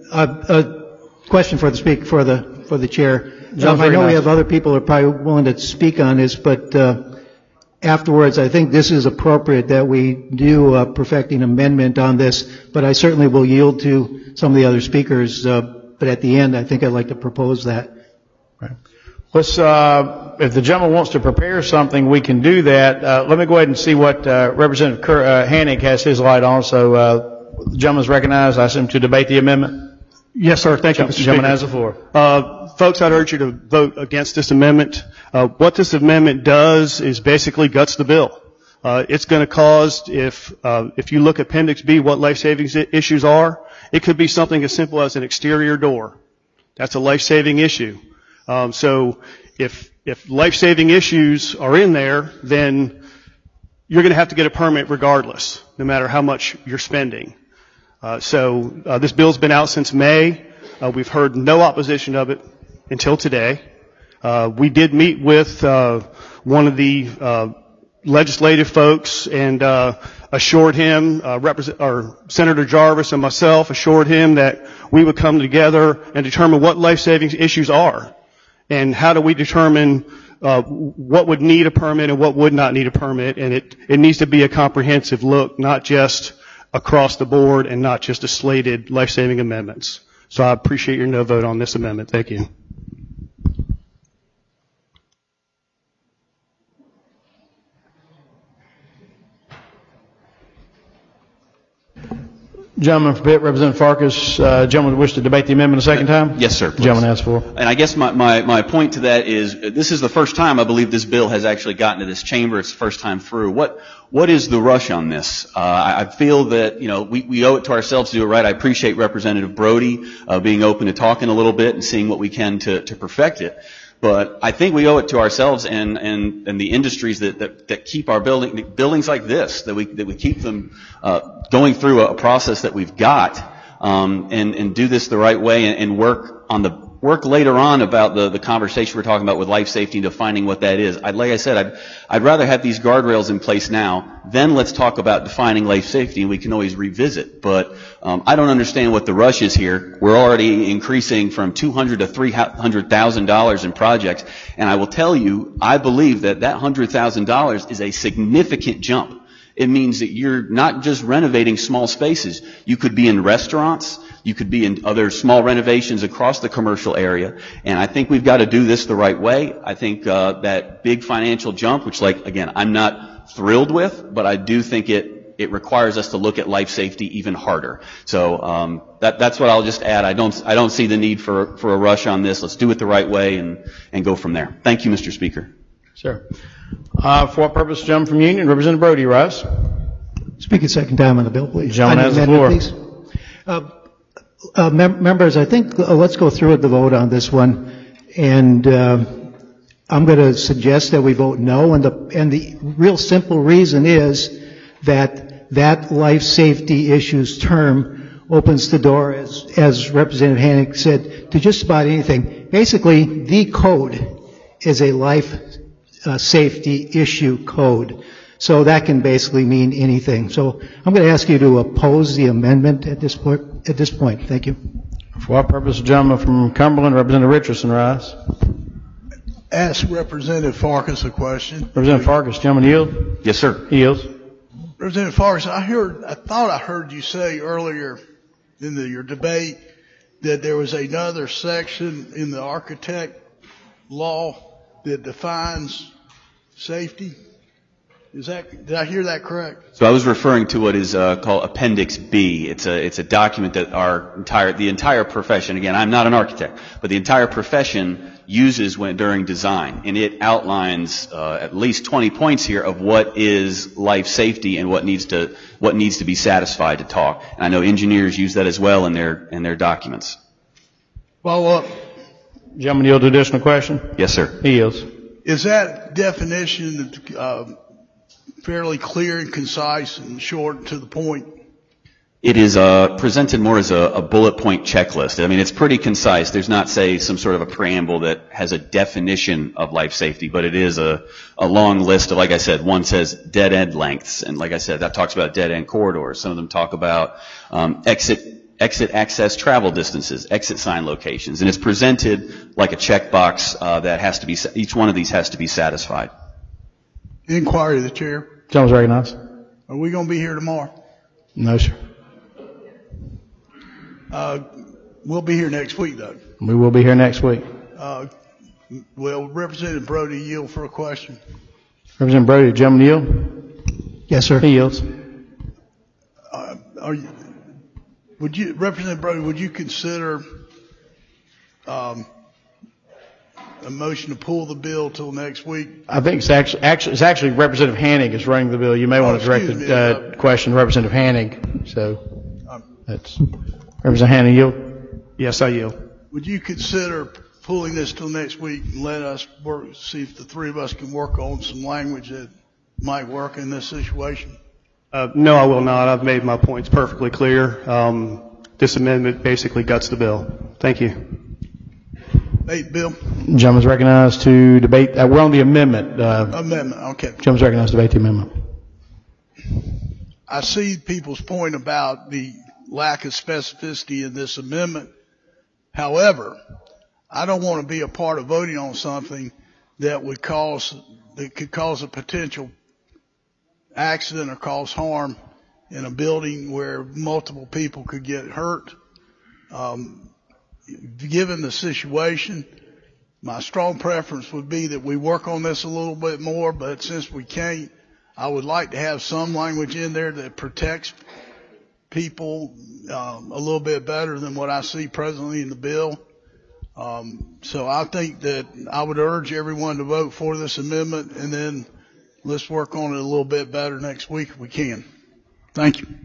a question for the speak for the for the chair. John, Um, I know nice. we have other people who are probably willing to speak on this, but uh, afterwards, I think this is appropriate that we do a perfecting amendment on this. But I certainly will yield to some of the other speakers. Uh, but at the end, I think I'd like to propose that. Let's, uh, if the gentleman wants to prepare something, we can do that. Uh, let me go ahead and see what uh, Representative Ker- uh, Hannick has his light on. So, uh, the gentleman's recognized. I ask him to debate the amendment. Yes, sir. Thank you, Mister Speaker. Gentleman has the floor. Uh, folks, I'd urge you to vote against this amendment. Uh, what this amendment does is basically guts the bill. Uh, it's going to cause, if uh, if you look at Appendix B, what life savings I- issues are, it could be something as simple as an exterior door. That's a life-saving issue. Um, so if if life-saving issues are in there, then you're going to have to get a permit regardless, no matter how much you're spending. Uh, so uh, this bill's been out since May. Uh, we've heard no opposition of it until today. Uh, we did meet with uh, one of the uh, legislative folks and uh, assured him, uh, represent, or Senator Jarvis and myself assured him that we would come together and determine what life-saving issues are. And how do we determine uh, what would need a permit and what would not need a permit? And it, it needs to be a comprehensive look, not just across the board and not just a slated life-saving amendments. So I appreciate your no vote on this amendment. Thank you. Gentleman from Pitt, Representative Farkas. Uh, gentleman wish to debate the amendment a second time? Yes, sir. please. Gentleman has the floor. And I guess my, my, my point to that is, uh, this is the first time I believe this bill has actually gotten to this chamber. It's the first time through. What, what is the rush on this? Uh, I, I feel that, you know, we, we owe it to ourselves to do it right. I appreciate Representative Brody, uh, being open to talking a little bit and seeing what we can to, to perfect it. But I think we owe it to ourselves and, and, and the industries that, that, that keep our building, buildings like this, that we, that we keep them, uh, going through a, a process that we've got, um, and, and do this the right way and, and work on the, work later on about the, the conversation we're talking about with life safety and defining what that is. I'd, like I said, I'd, I'd rather have these guardrails in place now, then let's talk about defining life safety and we can always revisit. But, um, I don't understand what the rush is here. We're already increasing from two hundred to three hundred thousand dollars in projects. And I will tell you, I believe that that one hundred thousand dollars is a significant jump. It means that you're not just renovating small spaces. You could be in restaurants. You could be in other small renovations across the commercial area. And I think we've got to do this the right way. I think uh, that big financial jump, which, like, again, I'm not thrilled with, but I do think it, it requires us to look at life safety even harder. So um, that, that's what I'll just add. I don't, I don't see the need for, for a rush on this. Let's do it the right way and, and go from there. Thank you, Mister Speaker. Sir. Uh, for what purpose, gentleman from Union? Representative Brody, rise. Speak a second time on the bill, please. Gentleman has the floor. Please. Uh, uh, mem- members, I think uh, let's go through with the vote on this one. And uh, I'm going to suggest that we vote no. And the, and the real simple reason is that that life safety issues term opens the door, as, as Representative Hannick said, to just about anything. Basically, the code is a life uh, safety issue code. So that can basically mean anything. So I'm going to ask you to oppose the amendment at this point. At this point, thank you. For what purpose, gentleman from Cumberland, Representative Richardson, rise. Ask Representative Farkas a question. Representative Farkas, gentleman yield. Yes, sir. He yields. Representative Farkas, I heard, I thought I heard you say earlier in the, your debate that there was another section in the architect law that defines safety. Is that, did I hear that correct? So I was referring to what is uh, called Appendix B. It's a it's a document that our entire the entire profession, again, I'm not an architect, but the entire profession uses when during design, and it outlines uh, at least twenty points here of what is life safety and what needs to what needs to be satisfied to talk. And I know engineers use that as well in their in their documents. Follow up. Gentleman yield to additional question. Yes, sir. He yields. Is that definition uh, fairly clear and concise and short and to the point? It is uh, presented more as a, a bullet point checklist. I mean, it's pretty concise. There's not, say, some sort of a preamble that has a definition of life safety, but it is a, a long list of, like I said, one says dead end lengths. And like I said, that talks about dead end corridors. Some of them talk about um, exit exit access travel distances, exit sign locations, and it's presented like a checkbox uh, that has to be, each one of these has to be satisfied. Inquiry of the chair. Gentleman's recognized. Are we going to be here tomorrow? No, sir. Uh, we'll be here next week, though. We will be here next week. Uh, will Representative Brody yield for a question? Representative Brody, the gentleman yield? Yes, sir. He yields. Uh, are you, would you, Representative Brody, would you consider um, a motion to pull the bill till next week? I think it's actually, actually, it's actually Representative Hanning is running the bill. You may Oh, want to direct excuse the uh, question to Representative Hanning. So that's Representative Hanning, yield. Yes, I yield. Would you consider pulling this till next week and let us work, see if the three of us can work on some language that might work in this situation? Uh, no, I will not. I've made my points perfectly clear. Um, this amendment basically guts the bill. Thank you. Hey, Bill. Gentleman's recognized to debate. Uh, we're on the amendment. Uh, Amendment, okay. Gentleman's recognized to debate the amendment. I see people's point about the lack of specificity in this amendment. However, I don't want to be a part of voting on something that would cause, that could cause a potential accident or cause harm in a building where multiple people could get hurt. Um, given the situation, my strong preference would be that we work on this a little bit more, but since we can't, I would like to have some language in there that protects people um, a little bit better than what I see presently in the bill. Um, so I think that I would urge everyone to vote for this amendment, and then let's work on it a little bit better next week if we can. Thank you.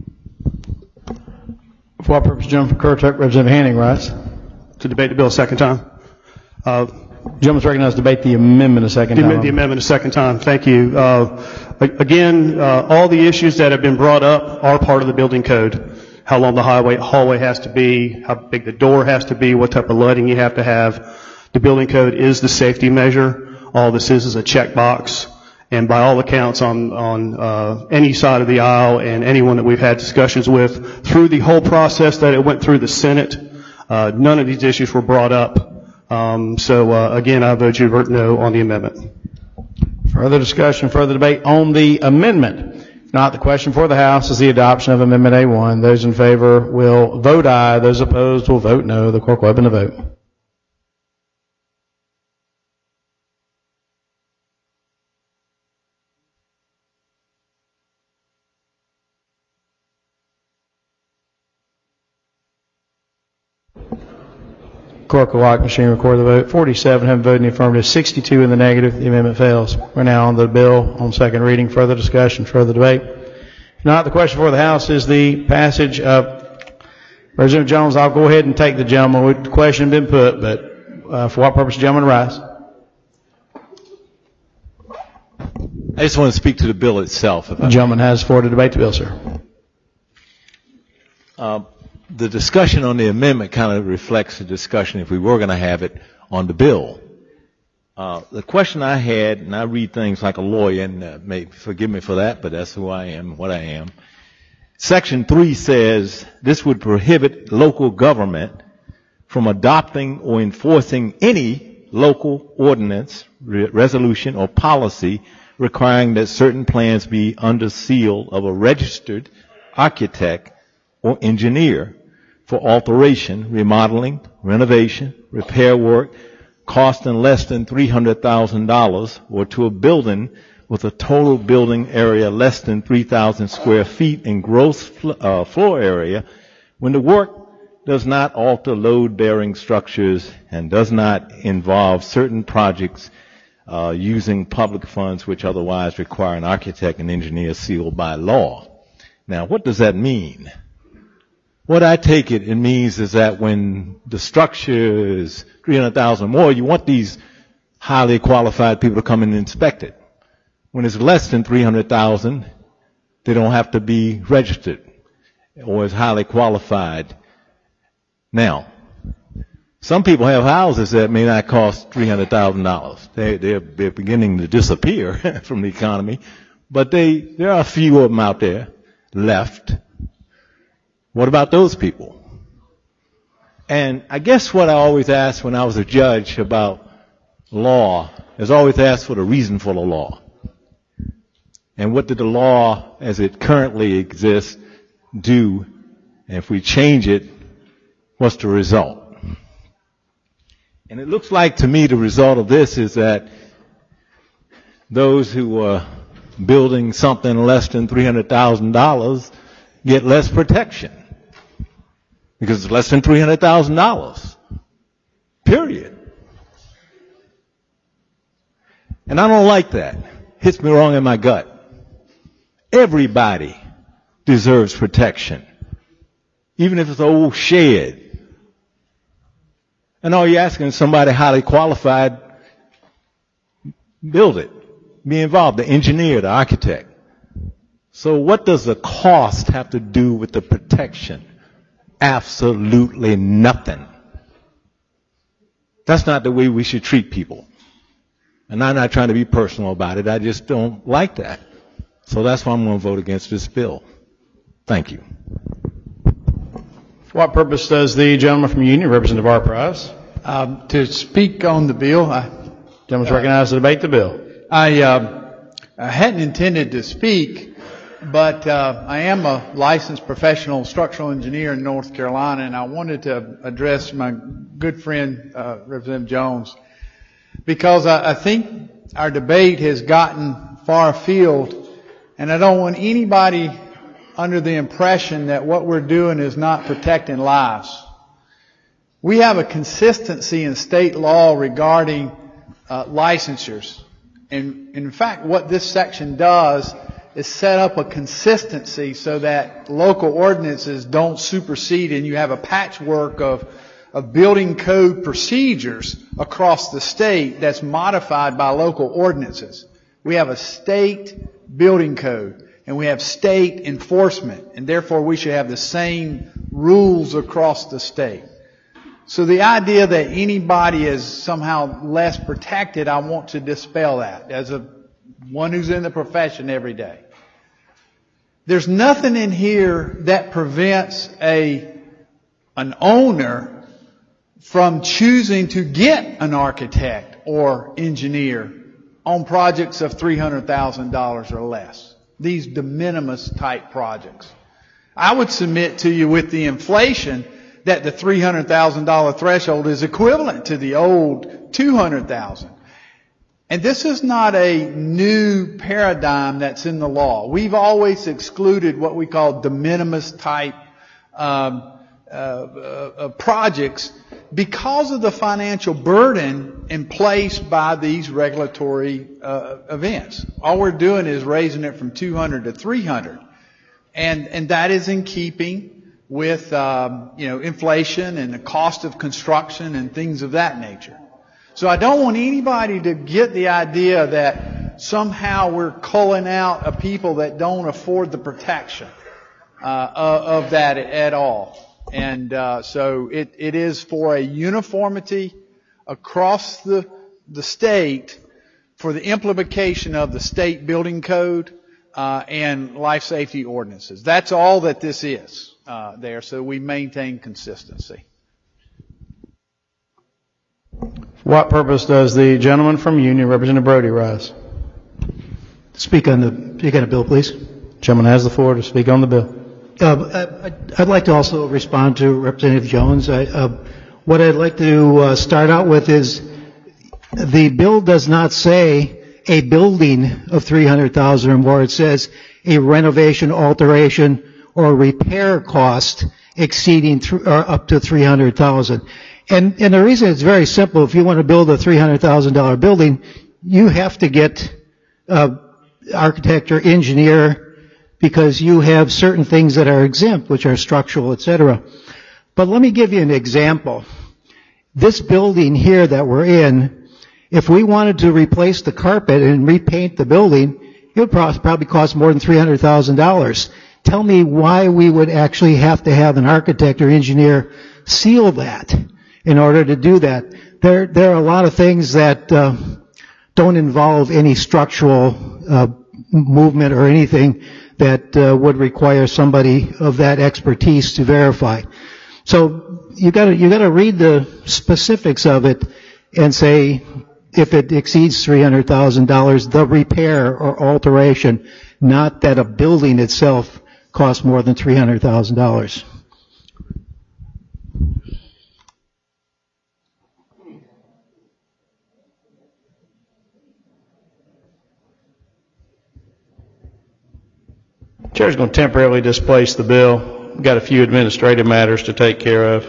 For what purpose, Gentleman from Currituck, Representative Hanning, rise. To debate the bill a second time. Uh, Gentleman's recognized to debate the amendment a second time. The amendment a second time. Thank you. Uh, again, uh, all the issues that have been brought up are part of the building code. How long the highway, hallway has to be, how big the door has to be, what type of lighting you have to have. The building code is the safety measure. All this is is a checkbox. And by all accounts, on, on uh, any side of the aisle and anyone that we've had discussions with through the whole process that it went through the Senate, uh, none of these issues were brought up. Um, so uh, again, I vote you vote no on the amendment. Further discussion, further debate on the amendment. If not, the question for the House is the adoption of Amendment A one. Those in favor will vote aye. Those opposed will vote no. The clerk will open the vote. Clerk will lock machine, record the vote. forty-seven have voted in the affirmative, sixty-two in the negative. The amendment fails. We're now on the bill on second reading. Further discussion, further debate. If not, the question for the House is the passage of Representative Jones. I'll go ahead and take the gentleman. The question has been put, but uh, for what purpose, gentleman, rise. I just want to speak to the bill itself. If The gentleman has the floor to debate the bill, sir. Uh, the discussion on the amendment kind of reflects the discussion, if we were going to have it, on the bill. Uh, the question I had, and I read things like a lawyer, and uh, may forgive me for that, but that's who I am, what I am. Section three says this would prohibit local government from adopting or enforcing any local ordinance, re- resolution, or policy requiring that certain plans be under seal of a registered architect or engineer for alteration, remodeling, renovation, repair work, costing less than three hundred thousand dollars, or to a building with a total building area less than three thousand square feet in gross fl- uh, floor area, when the work does not alter load-bearing structures and does not involve certain projects uh, using public funds which otherwise require an architect and engineer sealed by law. Now, what does that mean? What I take it, it means is that when the structure is three hundred thousand more, you want these highly qualified people to come and inspect it. When it's less than three hundred thousand, they don't have to be registered or is highly qualified. Now, some people have houses that may not cost three hundred thousand dollars. They, they're, they're beginning to disappear from the economy, but they, there are a few of them out there left. What about those people? And I guess what I always asked when I was a judge about law is always ask for the reason for the law. And what did the law as it currently exists do? And if we change it, what's the result? And it looks like to me the result of this is that those who are building something less than three hundred thousand dollars get less protection. Because it's less than three hundred thousand dollars. Period. And I don't like that. Hits me wrong in my gut. Everybody deserves protection. Even if it's an old shed. And all you're asking is somebody highly qualified, build it. Be involved, the engineer, the architect. So what does the cost have to do with the protection? Absolutely nothing. That's not the way we should treat people. And I'm not trying to be personal about it. I just don't like that. So that's why I'm going to vote against this bill. Thank you. For what purpose does the gentleman from Union, Representative R. Price? Um, to speak on the bill. I, Gentleman's uh, recognized to debate the bill. I, uh, I hadn't intended to speak, but uh, I am a licensed professional structural engineer in North Carolina, and I wanted to address my good friend, uh, Representative Jones, because I, I think our debate has gotten far afield, and I don't want anybody under the impression that what we're doing is not protecting lives. We have a consistency in state law regarding uh, licensures. And in fact, what this section does is set up a consistency so that local ordinances don't supersede and you have a patchwork of, of building code procedures across the state that's modified by local ordinances. We have a state building code and we have state enforcement, and therefore we should have the same rules across the state. So the idea that anybody is somehow less protected, I want to dispel that as a one who's in the profession every day. There's nothing in here that prevents a an owner from choosing to get an architect or engineer on projects of three hundred thousand dollars or less. These de minimis type projects. I would submit to you with the inflation that the three hundred thousand dollars threshold is equivalent to the old two hundred thousand dollars. And this is not a new paradigm that's in the law. We've always excluded what we call de minimis type um, uh, uh, projects because of the financial burden in place by these regulatory uh, events. All we're doing is raising it from two hundred to three hundred. And, and that is in keeping with, um, you know, inflation and the cost of construction and things of that nature. So I don't want anybody to get the idea that somehow we're culling out a people that don't afford the protection uh, of that at all. And uh, so it, it is for a uniformity across the the state for the implementation of the state building code uh, and life safety ordinances. That's all that this is uh, there. So we maintain consistency. For what purpose does the gentleman from Union, Representative Brody, rise? Speak on the speak on the bill, please. Gentleman has the floor to speak on the bill. Uh, I'd like to also respond to Representative Jones. I, uh, what I'd like to uh, start out with is the bill does not say a building of three hundred thousand dollars or more. It says a renovation, alteration, or repair cost exceeding th- or up to three hundred thousand dollars. And, and the reason it's very simple. If you want to build a three hundred thousand dollars building, you have to get uh, architect or engineer, because you have certain things that are exempt, which are structural, et cetera. But let me give you an example. This building here that we're in, if we wanted to replace the carpet and repaint the building, it would probably cost more than three hundred thousand dollars. Tell me why we would actually have to have an architect or engineer seal that in order to do that. There, there are a lot of things that uh, don't involve any structural uh, movement or anything that uh, would require somebody of that expertise to verify. So you got to you got to read the specifics of it and say if it exceeds three hundred thousand dollars, the repair or alteration, not that a building itself costs more than three hundred thousand dollars. Chair's going to temporarily displace the bill. We've got a few administrative matters to take care of.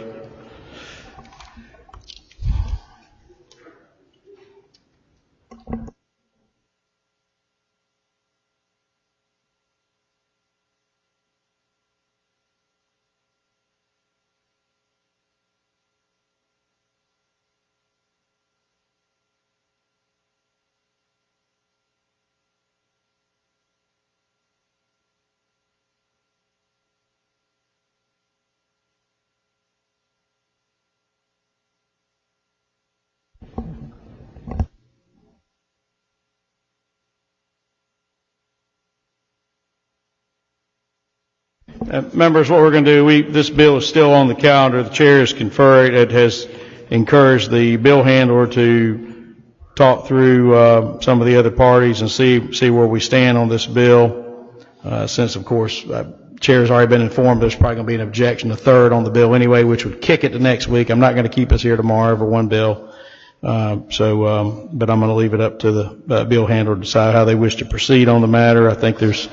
Uh, members, what we're going to do, we, this bill is still on the calendar. The chair is conferring. It has encouraged the bill handler to talk through uh, some of the other parties and see see where we stand on this bill. Uh, since, of course, uh, chair has already been informed there's probably going to be an objection to third on the bill anyway, which would kick it to next week. I'm not going to keep us here tomorrow over one bill. Uh, so, um, but I'm going to leave it up to the uh, bill handler to decide how they wish to proceed on the matter. I think there's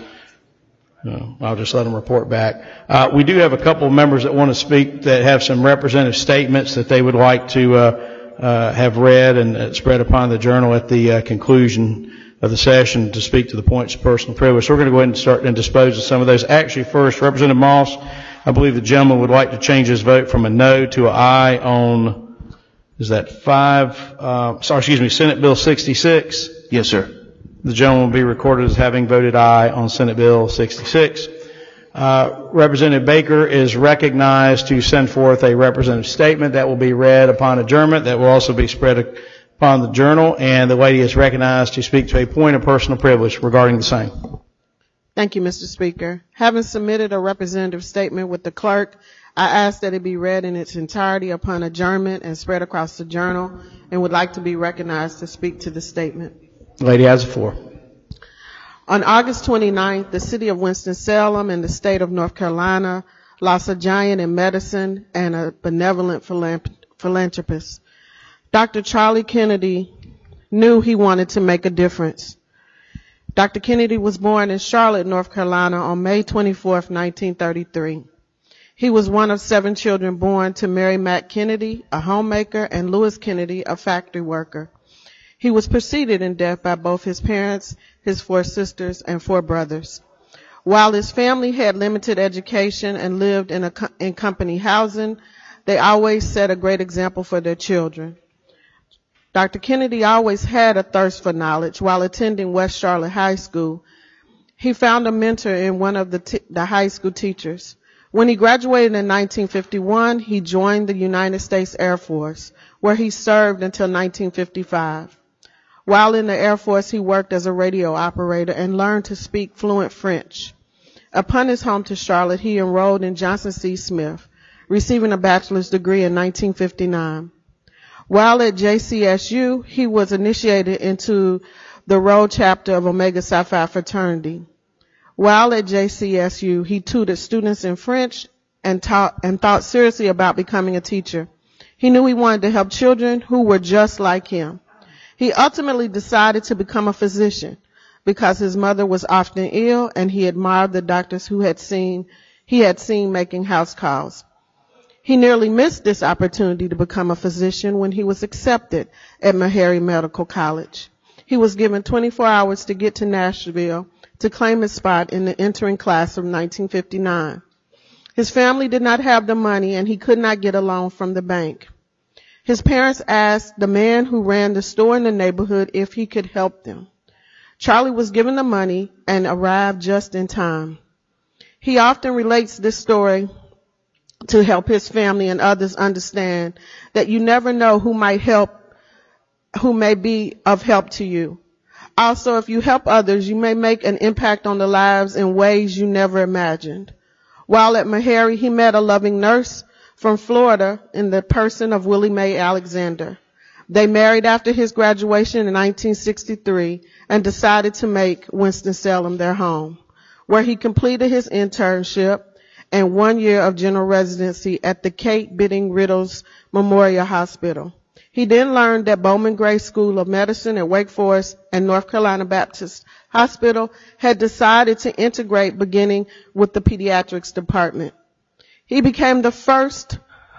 Uh, I'll just let them report back. Uh, we do have a couple of members that want to speak that have some representative statements that they would like to uh, uh, have read and uh, spread upon the journal at the uh, conclusion of the session to speak to the points of personal privilege. So we're going to go ahead and start and dispose of some of those. Actually, first, Representative Moss, I believe the gentleman would like to change his vote from a no to an aye on, is that five, uh, sorry, excuse me, Senate Bill sixty-six? Yes, sir. The gentleman will be recorded as having voted aye on Senate Bill sixty-six. Uh, Representative Baker is recognized to send forth a representative statement that will be read upon adjournment, that will also be spread upon the journal, and the lady is recognized to speak to a point of personal privilege regarding the same. Thank you, Mister Speaker. Having submitted a representative statement with the clerk, I ask that it be read in its entirety upon adjournment and spread across the journal, and would like to be recognized to speak to the statement. The lady has the floor. On August twenty-ninth, the city of Winston-Salem and the state of North Carolina lost a giant in medicine and a benevolent philanthropist. Doctor Charlie Kennedy knew he wanted to make a difference. Doctor Kennedy was born in Charlotte, North Carolina on May twenty-fourth, nineteen thirty-three. He was one of seven children born to Mary Mack Kennedy, a homemaker, and Louis Kennedy, a factory worker. He was preceded in death by both his parents, his four sisters, and four brothers. While his family had limited education and lived in, a co- in company housing, they always set a great example for their children. Doctor Kennedy always had a thirst for knowledge. While attending West Charlotte High School, he found a mentor in one of the, t- the high school teachers. When he graduated in nineteen fifty-one, he joined the United States Air Force, where he served until nineteen fifty-five. While in the Air Force, he worked as a radio operator and learned to speak fluent French. Upon his home to Charlotte, he enrolled in Johnson C. Smith, receiving a bachelor's degree in nineteen fifty-nine. While at J C S U, he was initiated into the Rho chapter of Omega Psi Phi fraternity. While at J C S U, he tutored students in French and taught and thought seriously about becoming a teacher. He knew he wanted to help children who were just like him. He ultimately decided to become a physician because his mother was often ill and he admired the doctors who had seen, he had seen making house calls. He nearly missed this opportunity to become a physician when he was accepted at Meharry Medical College. He was given twenty-four hours to get to Nashville to claim his spot in the entering class of nineteen fifty-nine. His family did not have the money and he could not get a loan from the bank. His parents asked the man who ran the store in the neighborhood if he could help them. Charlie was given the money and arrived just in time. He often relates this story to help his family and others understand that you never know who might help, who may be of help to you. Also, if you help others, you may make an impact on their lives in ways you never imagined. While at Meharry, he met a loving nurse from Florida in the person of Willie Mae Alexander. They married after his graduation in nineteen sixty-three and decided to make Winston-Salem their home, where he completed his internship and one year of general residency at the Kate Bidding Riddles Memorial Hospital. He then learned that Bowman Gray School of Medicine at Wake Forest and North Carolina Baptist Hospital had decided to integrate beginning with the pediatrics department. He became the first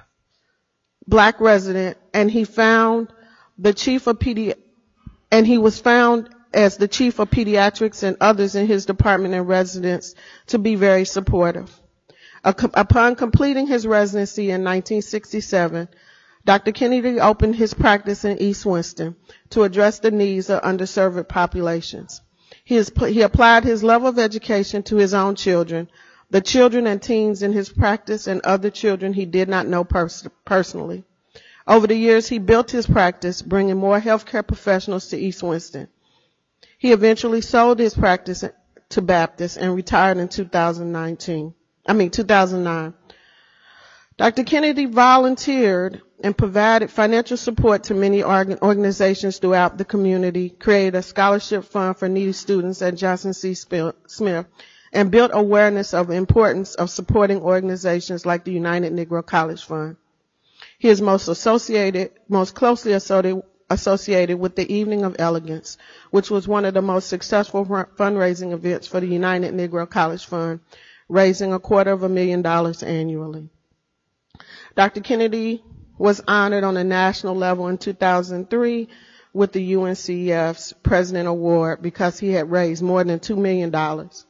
black resident, and he found the chief of pedi- and he was found as the chief of pediatrics and others in his department and residents to be very supportive. Upon completing his residency in nineteen sixty-seven, Doctor Kennedy opened his practice in East Winston to address the needs of underserved populations. He, is, he applied his love of education to his own children, the children and teens in his practice, and other children he did not know pers- personally. Over the years, he built his practice, bringing more healthcare professionals to East Winston. He eventually sold his practice to Baptist and retired in two thousand nineteen. I mean, two thousand nine. Doctor Kennedy volunteered and provided financial support to many organ- organizations throughout the community, created a scholarship fund for needy students at Johnson C. Smith, and built awareness of the importance of supporting organizations like the United Negro College Fund. He is most associated, most closely associated, associated with the Evening of Elegance, which was one of the most successful fundraising events for the United Negro College Fund, raising a quarter of a million dollars annually. Doctor Kennedy was honored on a national level in two thousand three with the U N C F's President Award because he had raised more than two million dollars.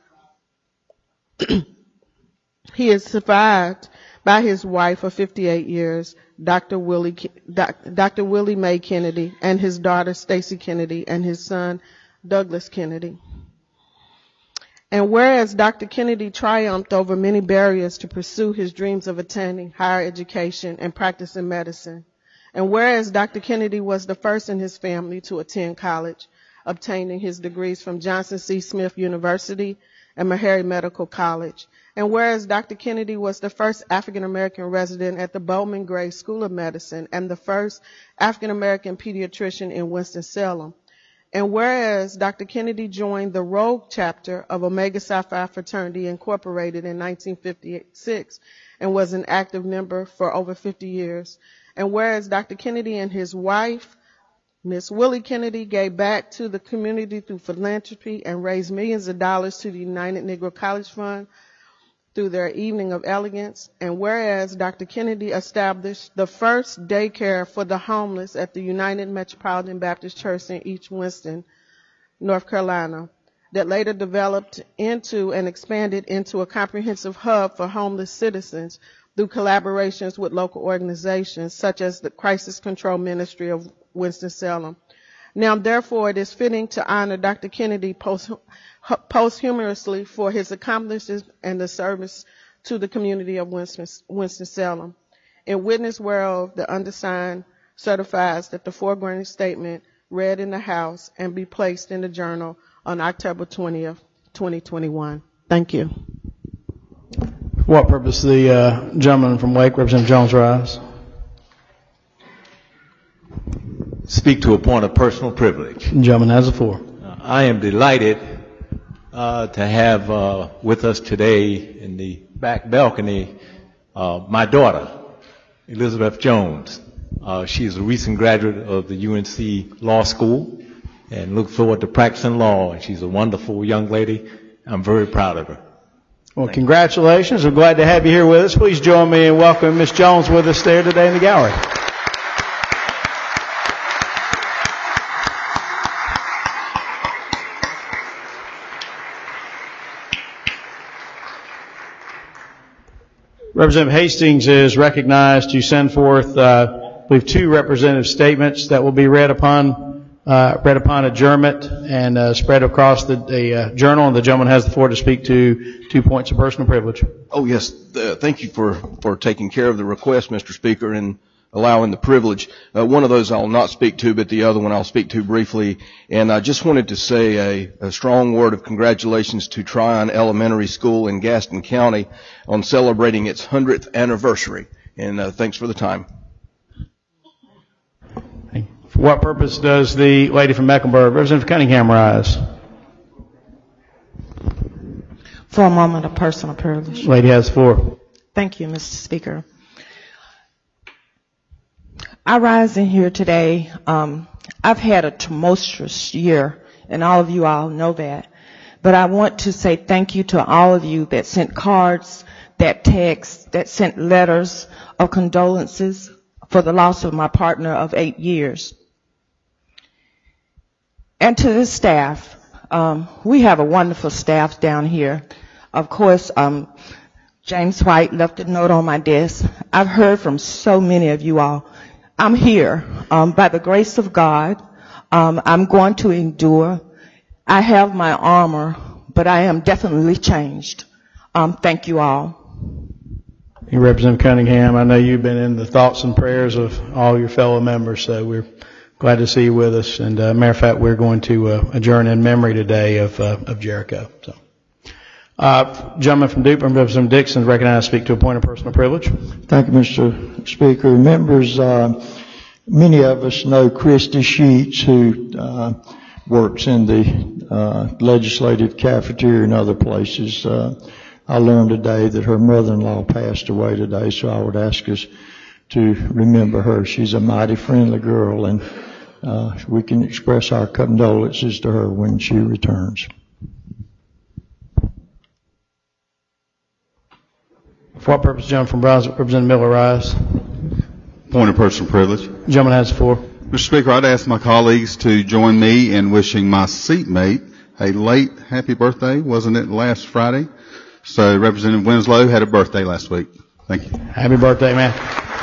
He is survived by his wife of fifty-eight years, Doctor Willie, Doctor Willie Mae Kennedy, and his daughter Stacy Kennedy, and his son Douglas Kennedy. And whereas Doctor Kennedy triumphed over many barriers to pursue his dreams of attaining higher education and practicing medicine, and whereas Doctor Kennedy was the first in his family to attend college, obtaining his degrees from Johnson C. Smith University and Meharry Medical College, and whereas Doctor Kennedy was the first African-American resident at the Bowman Gray School of Medicine and the first African-American pediatrician in Winston-Salem, and whereas Doctor Kennedy joined the Rogue chapter of Omega Psi Phi Fraternity Incorporated in nineteen fifty-six and was an active member for over fifty years, and whereas Doctor Kennedy and his wife, Miss Willie Kennedy, gave back to the community through philanthropy and raised millions of dollars to the United Negro College Fund through their Evening of Elegance, and whereas Doctor Kennedy established the first daycare for the homeless at the United Metropolitan Baptist Church in East Winston, North Carolina, that later developed into and expanded into a comprehensive hub for homeless citizens through collaborations with local organizations such as the Crisis Control Ministry of Winston-Salem. Now, therefore, it is fitting to honor Doctor Kennedy post- posthumously for his accomplishments and the service to the community of Winston- Winston-Salem. In witness whereof, the undersigned certifies that the foregoing statement read in the House and be placed in the Journal on October twentieth, twenty twenty-one. Thank you. For what purpose the uh, gentleman from Wake, Representative Jones, rise? Speak to a point of personal privilege. The gentleman has the floor. I am delighted uh, to have uh, with us today in the back balcony uh, my daughter, Elizabeth Jones. Uh, she is a recent graduate of the U N C Law School and look forward to practicing law. And she's a wonderful young lady. I'm very proud of her. Well, congratulations. I'm glad to have you here with us. Please join me in welcoming Miss Jones with us there today in the gallery. Representative Hastings is recognized to send forth, uh, I believe, two representative statements that will be read upon, uh, read upon adjournment and uh, spread across the, the uh, journal. And the gentleman has the floor to speak to two points of personal privilege. Oh yes, uh, thank you for for taking care of the request, Mister Speaker. And allowing the privilege. Uh, one of those I'll not speak to, but the other one I'll speak to briefly. And I just wanted to say a, a strong word of congratulations to Tryon Elementary School in Gaston County on celebrating its hundredth anniversary. And uh, thanks for the time. For what purpose does the lady from Mecklenburg, Representative Cunningham, rise? For a moment of personal privilege. Lady has the floor. Thank you, Mister Speaker. I rise in here today. Um, I've had a tumultuous year, and all of you all know that. But I want to say thank you to all of you that sent cards, that text, that sent letters of condolences for the loss of my partner of eight years. And to the staff, um, we have a wonderful staff down here. Of course, um, James White left a note on my desk. I've heard from so many of you all. I'm here um, by the grace of God. Um, I'm going to endure. I have my armor, but I am definitely changed. Um, thank you all. You Representative Cunningham, I know you've been in the thoughts and prayers of all your fellow members, so we're glad to see you with us. And uh, matter of fact, we're going to uh, adjourn in memory today of uh, of Jericho. So. Uh, gentleman from Duke, Representative Dixon, is recognized to speak to a point of personal privilege. Thank you, Mister Speaker. Members, uh, many of us know Christy Sheets, who uh, works in the uh, legislative cafeteria and other places. Uh, I learned today that her mother-in-law passed away today, so I would ask us to remember her. She's a mighty friendly girl, and uh, we can express our condolences to her when she returns. For what purpose, gentleman from Brunswick, Representative Miller, rise? Point of personal privilege. Gentleman has the floor. Mister Speaker, I'd ask my colleagues to join me in wishing my seatmate a late happy birthday. Wasn't it last Friday? So Representative Winslow had a birthday last week. Thank you. Happy birthday, man.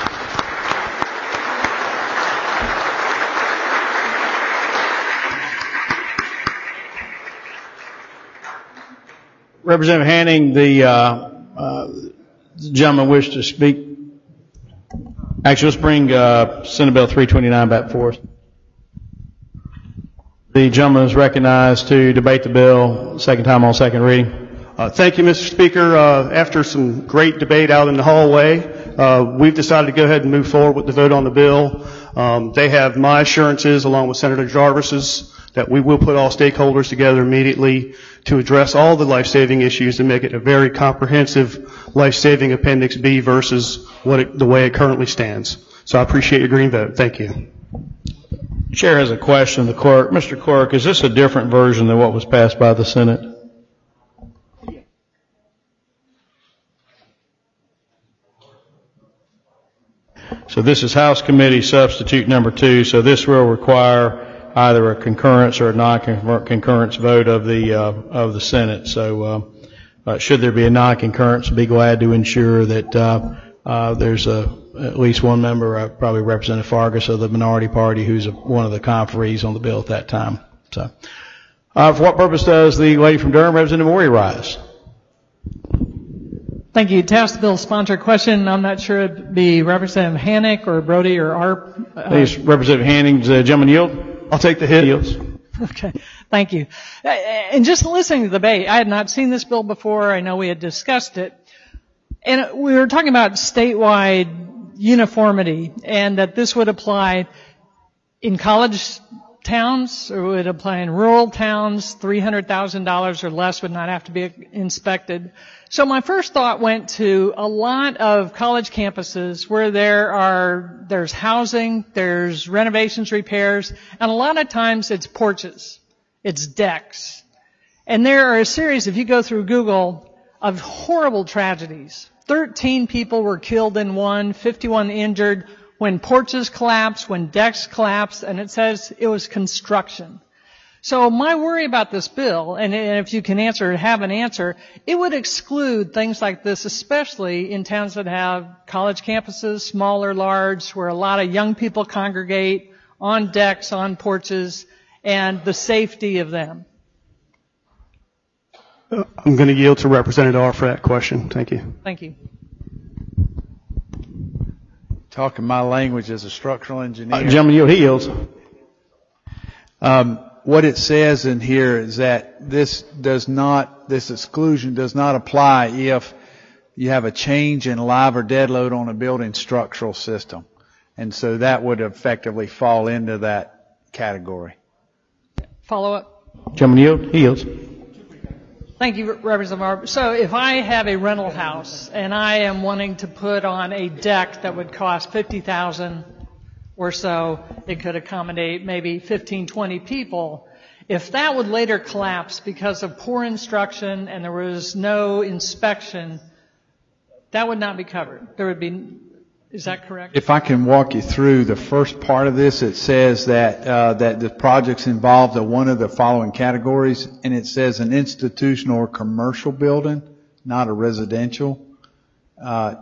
Representative Hanning, the uh, uh, gentleman wished to speak. Actually, let's bring uh, Senate Bill three twenty-nine back before us. The gentleman is recognized to debate the bill, second time on second reading. Uh, thank you, Mister Speaker. Uh, after some great debate out in the hallway, uh, we've decided to go ahead and move forward with the vote on the bill. Um, they have my assurances, along with Senator Jarvis's, that we will put all stakeholders together immediately to address all the life-saving issues and make it a very comprehensive life-saving Appendix B versus what it, the way it currently stands. So I appreciate your green vote. Thank you. Chair has a question of the clerk. Mister Clerk, is this a different version than what was passed by the Senate? So this is House Committee Substitute Number Two. So this will require either a concurrence or a non-concurrence vote of the uh, of the Senate. So uh, uh, should there be a non-concurrence, be glad to ensure that uh, uh, there's a, at least one member, uh, probably Representative Fargus of the minority party, who's a, one of the conferees on the bill at that time. So, uh, for what purpose does the lady from Durham, Representative Morey, rise? Thank you. To ask the bill sponsor question, I'm not sure it'd be Representative Hannick or Brody or Arp. Uh, Please, Representative Hanning, does the gentleman yield? I'll take the hit. Yields. Okay. Thank you. And just listening to the debate, I had not seen this bill before. I know we had discussed it. And we were talking about statewide uniformity and that this would apply in college towns or would apply in rural towns. three hundred thousand dollars or less would not have to be inspected. So my first thought went to a lot of college campuses where there are, there's housing, there's renovations, repairs, and a lot of times it's porches, it's decks. And there are a series, if you go through Google, of horrible tragedies. thirteen people were killed in one, fifty-one injured, when porches collapsed, when decks collapsed, and it says it was construction. So my worry about this bill, and if you can answer, have an answer, it would exclude things like this, especially in towns that have college campuses, small or large, where a lot of young people congregate on decks, on porches, and the safety of them. I'm going to yield to Representative Arp for that question. Thank you. Thank you. Talking my language as a structural engineer. Uh, gentleman, yield. He yields. Um, what it says in here is that this does not, this exclusion does not apply if you have a change in live or dead load on a building structural system. And so that would effectively fall into that category. Follow up? Gentleman, yield. He yields. Thank you, Representative Marb. So if I have a rental house and I am wanting to put on a deck that would cost fifty thousand dollars or so, it could accommodate maybe fifteen, twenty people. If that would later collapse because of poor instruction and there was no inspection, that would not be covered. There would be, is that correct? If I can walk you through the first part of this, it says that uh, that the projects involved are one of the following categories, and it says an institutional or commercial building, not a residential. Uh,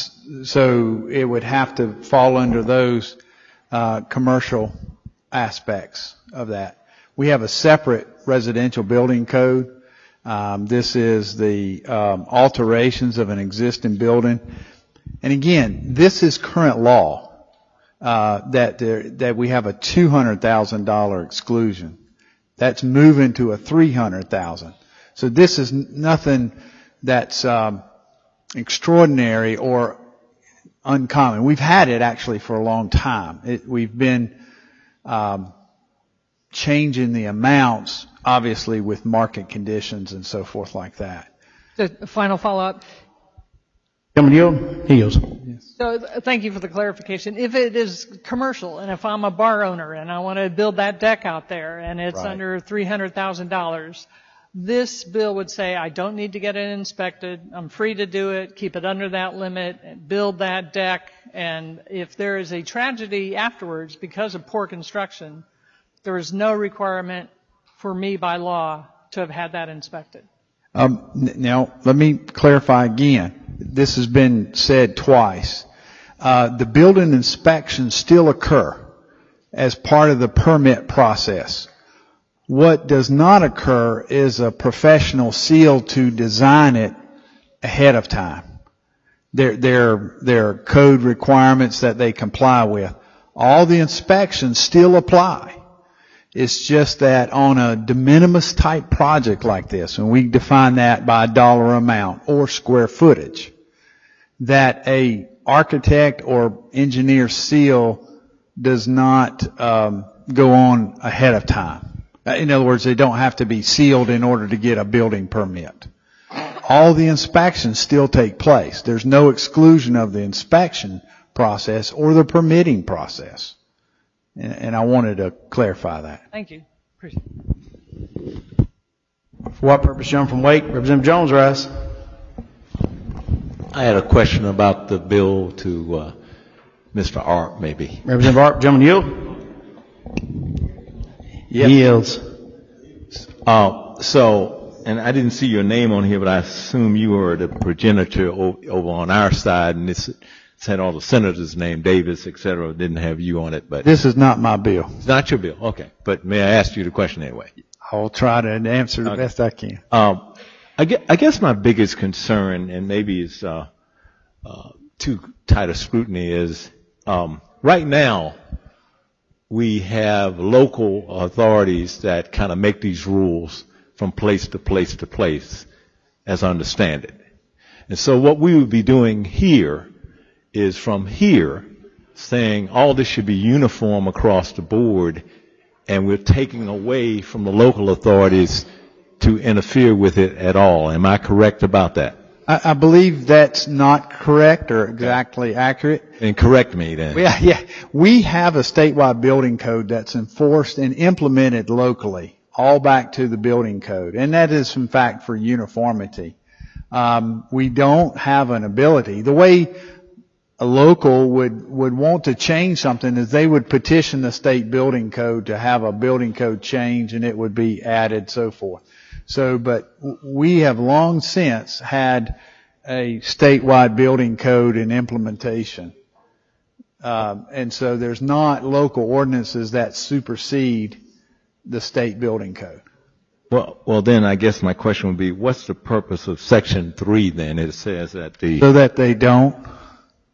so it would have to fall under those uh, commercial aspects of that. We have a separate residential building code. Um, this is the um, alterations of an existing building. And again, this is current law, uh, that there, that we have a two hundred thousand dollars exclusion. That's moving to a three hundred thousand dollars. So this is nothing that's, um, extraordinary or uncommon. We've had it actually for a long time. It, we've been, um, changing the amounts, obviously with market conditions and so forth like that. The final follow-up. Gentleman, yield. He yields. So th- thank you for the clarification. If it is commercial and if I'm a bar owner and I want to build that deck out there and it's Right. under three hundred thousand dollars, this bill would say I don't need to get it inspected. I'm free to do it, keep it under that limit, and build that deck. And if there is a tragedy afterwards because of poor construction, there is no requirement for me by law to have had that inspected. Um, n- now, let me clarify again. This has been said twice. Uh, the building inspections still occur as part of the permit process. What does not occur is a professional seal to design it ahead of time. There, there, there are code requirements that they comply with. All the inspections still apply. It's just that on a de minimis type project like this, and we define that by dollar amount or square footage, that a architect or engineer seal does not um, go on ahead of time. In other words, they don't have to be sealed in order to get a building permit. All the inspections still take place. There's no exclusion of the inspection process or the permitting process. And, and I wanted to clarify that. Thank you. Appreciate it. For what purpose, gentleman from Wake? Representative Jones, rise. I had a question about the bill to uh, Mister Arp, maybe. Representative Arp, gentleman, yield. Yep. Yields. Uh, so, and I didn't see your name on here, but I assume you were the progenitor o- over on our side, and this had all the senators named Davis, et cetera. Didn't have you on it, but This is not my bill. it's not your bill. Okay, but may I ask you the question anyway? I'll try to answer the Okay. best I can. Um, I guess, I guess my biggest concern, and maybe it's uh, uh, too tight a scrutiny, is um, right now we have local authorities that kind of make these rules from place to place to place, as I understand it. And so what we would be doing here is from here saying all this should be uniform across the board, and we're taking away from the local authorities to interfere with it at all. Am I correct about that? I, I believe that's not correct or exactly accurate. And correct me then. Yeah, yeah. We have a statewide building code that's enforced and implemented locally, all back to the building code. And that is, in fact, for uniformity. Um, we don't have an ability. The way a local would, would want to change something is they would petition the state building code to have a building code change, and it would be added, so forth. So, but we have long since had a statewide building code in implementation. Um, and so there's not local ordinances that supersede the state building code. Well, well, then I guess my question would be, what's the purpose of Section three then? It says that the... So that they don't.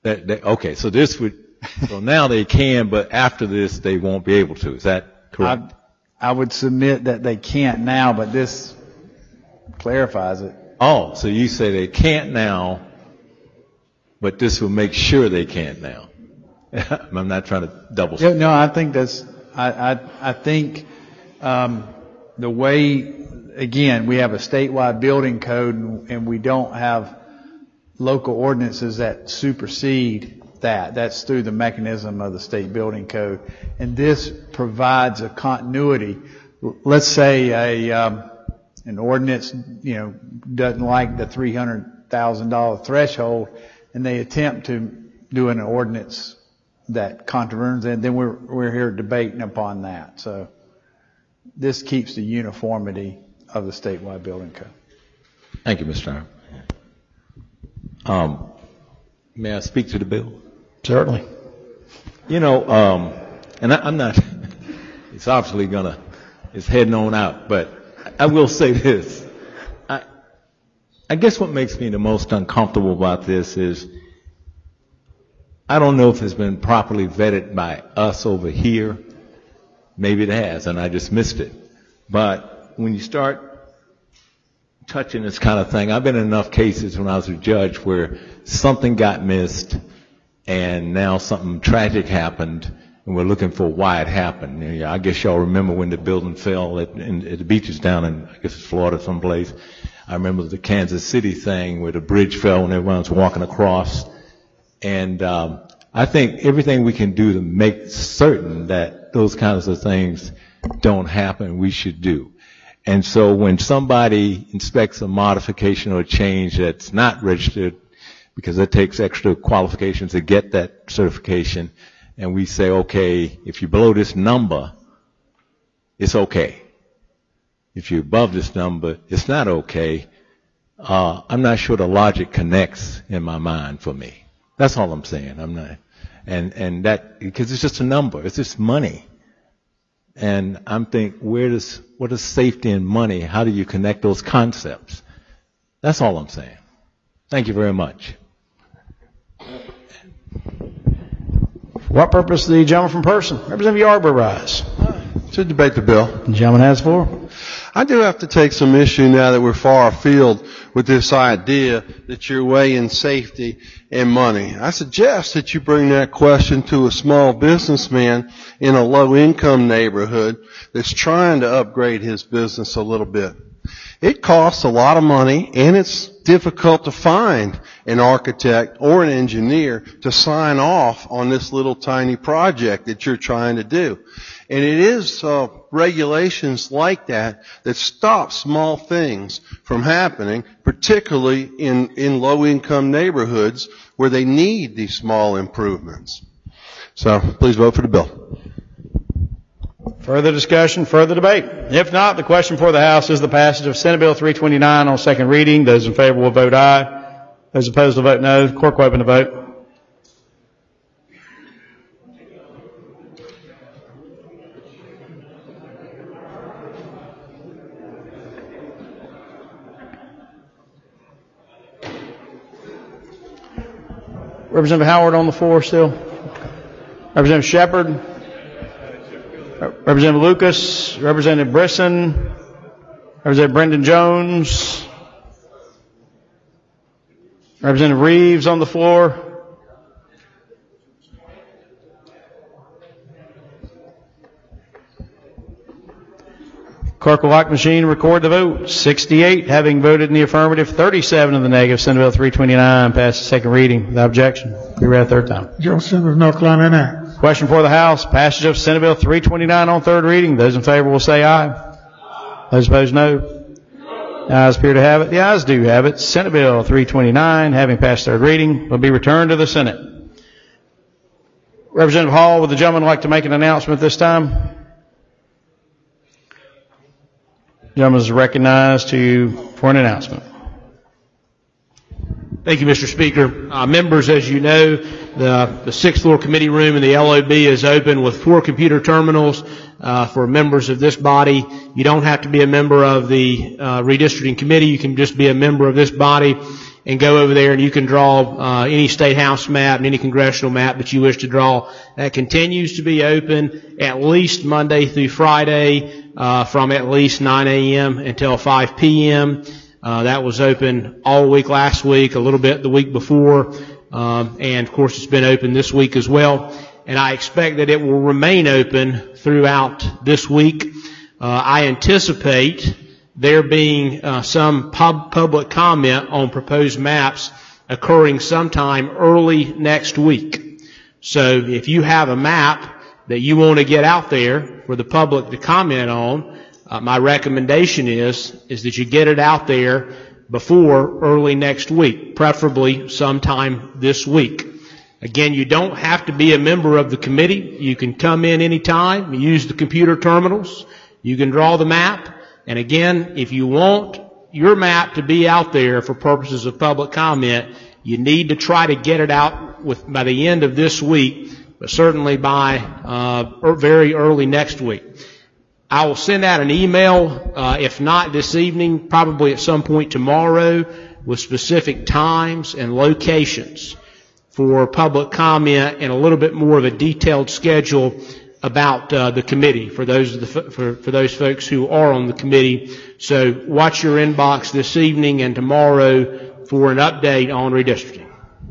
That, that, okay, so this would, so now they can, but after this they won't be able to. Is that correct? I, I would submit that they can't now, but this clarifies it. Oh, so you say they can't now, but this will make sure they can't now. I'm not trying to double. Yeah, no, I think that's, I, I, I think, um, the way, again, we have a statewide building code and, and we don't have local ordinances that supersede that. That's through the mechanism of the state building code. And this provides a continuity. Let's say a, um, an ordinance, you know, doesn't like the three hundred thousand dollars threshold and they attempt to do an ordinance that contravenes it, then we're, we're here debating upon that. So this keeps the uniformity of the statewide building code. Thank you, Mister Chairman. Um, may I speak to the bill? Certainly. You know, um, and I, I'm not, it's obviously gonna, it's heading on out, but I will say this. I, I guess what makes me the most uncomfortable about this is I don't know if it's been properly vetted by us over here. Maybe it has, and I just missed it. But when you start touching this kind of thing, I've been in enough cases when I was a judge where something got missed and now something tragic happened and we're looking for why it happened. You know, I guess y'all remember when the building fell at, in, at the beaches down in, I guess it's Florida someplace. I remember the Kansas City thing where the bridge fell when everyone was walking across. And um, I think everything we can do to make certain that those kinds of things don't happen, we should do. And so when somebody inspects a modification or a change that's not registered, because it takes extra qualifications to get that certification, and we say, okay, if you're below this number, it's okay. If you're above this number, it's not okay. Uh, I'm not sure the logic connects in my mind for me. That's all I'm saying. I'm not, and, and that, because it's just a number. It's just money. And I'm thinking, where does, what is safety and money? How do you connect those concepts? That's all I'm saying. Thank you very much. For what purpose the gentleman from Person? Representative Yarborough rise. To debate the bill. The gentleman has the floor. I do have to take some issue now that we're far afield with this idea that you're weighing safety and money. I suggest that you bring that question to a small businessman in a low-income neighborhood that's trying to upgrade his business a little bit. It costs a lot of money, and it's difficult to find an architect or an engineer to sign off on this little tiny project that you're trying to do. And it is uh, regulations like that that stop small things from happening, particularly in, in low-income neighborhoods where they need these small improvements. So please vote for the bill. Further discussion, further debate. If not, the question for the House is the passage of Senate Bill three twenty-nine on second reading. Those in favor will vote aye. Those opposed will vote no. Clerk will open the vote. Representative Howard on the floor still. Representative Shepard. Representative Lucas. Representative Brisson. Representative Brendan Jones. Representative Reeves on the floor. Clerk will lock machine, record the vote. sixty-eight having voted in the affirmative, thirty-seven in the negative. Senate Bill three twenty-nine passes second reading without objection. Be read a third time. Joseph of North Carolina. Question for the House. Passage of Senate Bill three twenty-nine on third reading. Those in favor will say aye. Aye. Those opposed, no. The ayes appear to have it. The ayes do have it. Senate Bill three twenty-nine, having passed third reading, will be returned to the Senate. Representative Hall, would the gentleman like to make an announcement this time? The gentleman is recognized to for an announcement. Thank you, Mister Speaker. Uh, members, as you know, the, the sixth floor committee room in the L O B is open with four computer terminals uh, for members of this body. You don't have to be a member of the uh, redistricting committee. You can just be a member of this body. and go over there and you can draw uh, any state house map and any congressional map that you wish to draw. That continues to be open at least Monday through Friday uh, from at least nine a.m. until five p.m. Uh, that was open all week last week, a little bit the week before, um, and of course it's been open this week as well. And I expect that it will remain open throughout this week. Uh, I anticipate there being uh, some pub- public comment on proposed maps occurring sometime early next week. So if you have a map that you want to get out there for the public to comment on, uh, my recommendation is is that you get it out there before early next week, preferably sometime this week. Again, you don't have to be a member of the committee. You can come in anytime, use the computer terminals, you can draw the map. And again, if you want your map to be out there for purposes of public comment, you need to try to get it out with, by the end of this week, but certainly by uh, very early next week. I will send out an email, uh, if not this evening, probably at some point tomorrow, with specific times and locations for public comment and a little bit more of a detailed schedule about uh, the committee for those of the, for, for those folks who are on the committee. So watch your inbox this evening and tomorrow for an update on redistricting.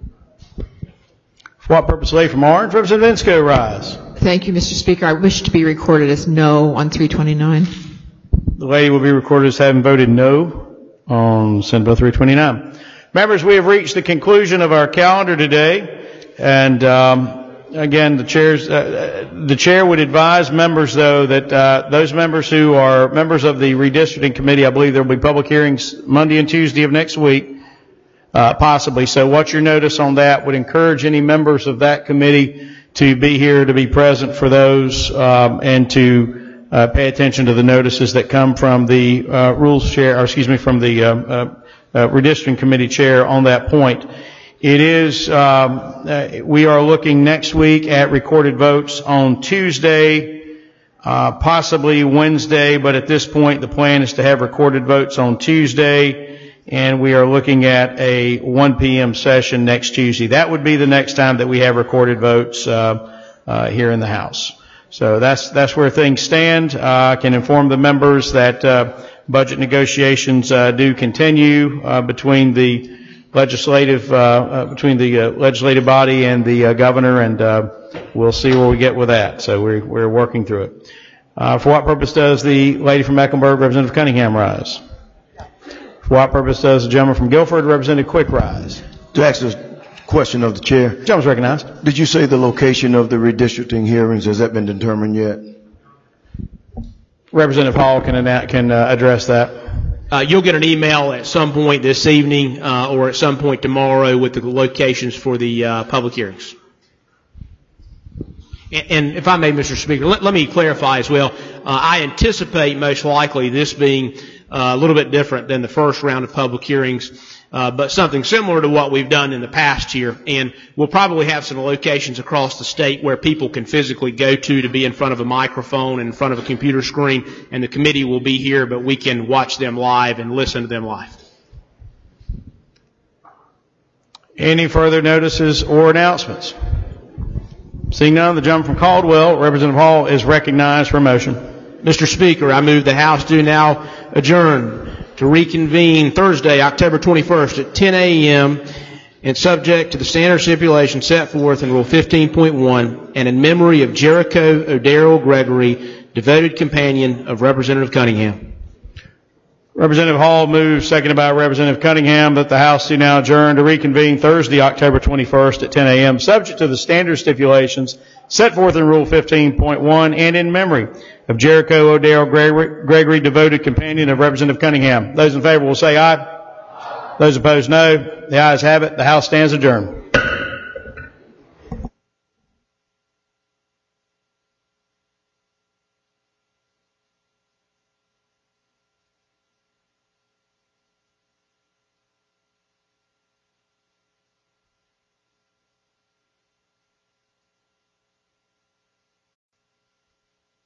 For what purpose, lay from Orange, Representative Insco, rise. Thank you, Mister Speaker. I wish to be recorded as no on three twenty-nine. The lady will be recorded as having voted no on Senate Bill three twenty-nine. Members, we have reached the conclusion of our calendar today, and um, Again, the chairs, uh, the chair would advise members, though, that uh, those members who are members of the redistricting committee, I believe there will be public hearings Monday and Tuesday of next week, uh, possibly. So, what's your notice on that? Would encourage any members of that committee to be here, to be present for those, um, and to uh, pay attention to the notices that come from the uh, rules chair, or excuse me, from the uh, uh, uh, redistricting committee chair on that point. It is, um, uh, we are looking next week at recorded votes on Tuesday, uh, possibly Wednesday, but at this point the plan is to have recorded votes on Tuesday, and we are looking at a one p.m. session next Tuesday. That would be the next time that we have recorded votes uh, uh, here in the House. So that's that's where things stand. Uh, I can inform the members that uh, budget negotiations uh, do continue uh, between the legislative, uh, uh, between the uh, legislative body and the uh, governor, and uh, we'll see where we get with that. So we're, we're working through it. Uh, for what purpose does the lady from Mecklenburg, Representative Cunningham, rise? For what purpose does the gentleman from Guilford, Representative Quick, rise? To ask the question of the chair. The gentleman's recognized. Did you say the location of the redistricting hearings, has that been determined yet? Representative Hall can, can uh, address that. Uh, you'll get an email at some point this evening uh, or at some point tomorrow with the locations for the uh, public hearings. And, and if I may, Mister Speaker, let, let me clarify as well. Uh, I anticipate most likely this being uh, a little bit different than the first round of public hearings, uh, but something similar to what we've done in the past here. And we'll probably have some locations across the state where people can physically go to to be in front of a microphone and in front of a computer screen, and the committee will be here, but we can watch them live and listen to them live. Any further notices or announcements? Seeing none, the gentleman from Caldwell, Representative Hall, is recognized for a motion. Mister Speaker, I move the House do now adjourn to reconvene Thursday, October twenty-first at ten a.m. and subject to the standard stipulations set forth in Rule fifteen point one and in memory of Jericho O'Darrell Gregory, devoted companion of Representative Cunningham. Representative Hall moves, seconded by Representative Cunningham, that the House do now adjourn to reconvene Thursday, October twenty-first at ten a.m., subject to the standard stipulations set forth in Rule fifteen point one and in memory of Jericho O'Darrell Gregory, Gregory, devoted companion of Representative Cunningham. Those in favor will say aye. Aye. Those opposed, no. The ayes have it. The House stands adjourned.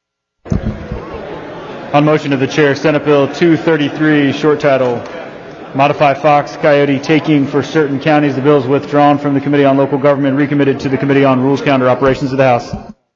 On motion of the chair, Senate Bill two thirty-three, short title, modify Fox Coyote taking for certain counties. The bill is withdrawn from the Committee on Local Government, recommitted to the Committee on Rules, Calendar, Operations of the House.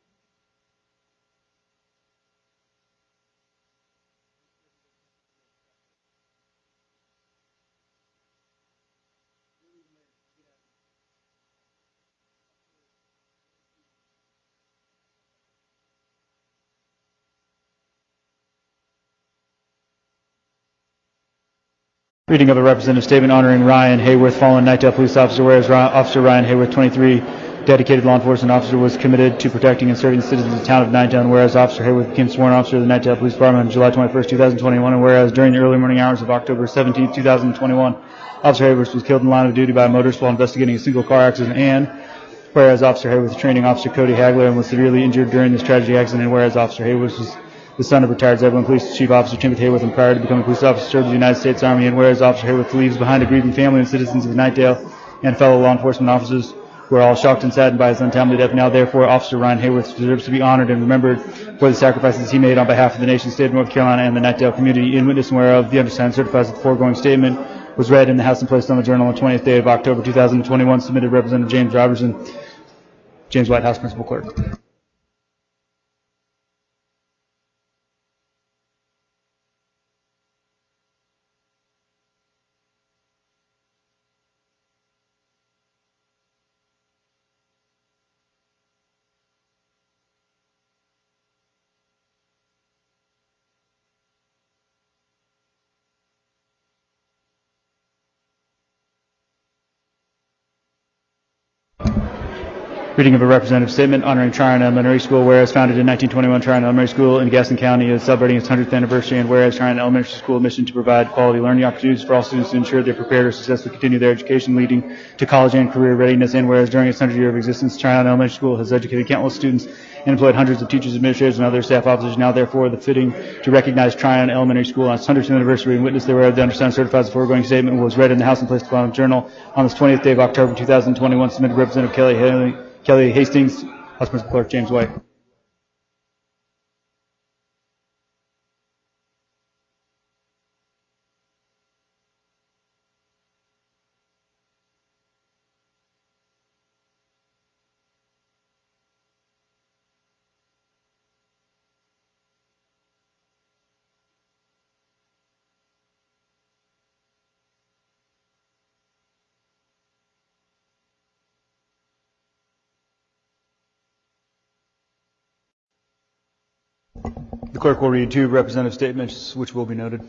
Reading of a representative statement honoring Ryan Hayworth, fallen Nightdale police officer, whereas Officer Ryan Hayworth, twenty-three, dedicated law enforcement officer, was committed to protecting and serving the citizens of the town of Nightdale, and whereas Officer Hayworth became sworn officer of the Nightdale Police Department on July twenty-first, two thousand twenty-one, and whereas during the early morning hours of October seventeenth, two thousand twenty-one, Officer Hayworth was killed in the line of duty by a motorist while investigating a single car accident, and whereas Officer Hayworth was training Officer Cody Hagler and was severely injured during this tragic accident, and whereas Officer Hayworth was the son of retired Zebulon Police Chief Officer Timothy Hayworth, and prior to becoming a police officer served in the United States Army, and whereas Officer Hayworth leaves behind a grieving family and citizens of Nightdale and fellow law enforcement officers who are all shocked and saddened by his untimely death. Now, therefore, Officer Ryan Hayworth deserves to be honored and remembered for the sacrifices he made on behalf of the nation, state of North Carolina, and the Nightdale community. In witness whereof, the undersigned certifies that the foregoing statement was read in the House and placed on the Journal on the twentieth day of October, two thousand twenty-one, submitted Representative James Robertson. James White, House Principal Clerk. Reading of a representative statement honoring Tryon Elementary School, whereas founded in nineteen twenty-one, Tryon Elementary School in Gaston County is celebrating its one hundredth anniversary, and whereas Tryon Elementary School mission to provide quality learning opportunities for all students to ensure they're prepared or successfully continue their education leading to college and career readiness, and whereas during its one hundred year of existence, Tryon Elementary School has educated countless students and employed hundreds of teachers, administrators, and other staff officers. Now, therefore, the fitting to recognize Tryon Elementary School on its one hundredth anniversary, and witness thereof, the undersigned certifies the foregoing statement was read in the House and placed upon the Journal on this twentieth day of October, two thousand twenty-one, submitted Representative Kelly Haley, Kelly Hastings, House Principal Clerk James White. The clerk will read two representative statements, which will be noted.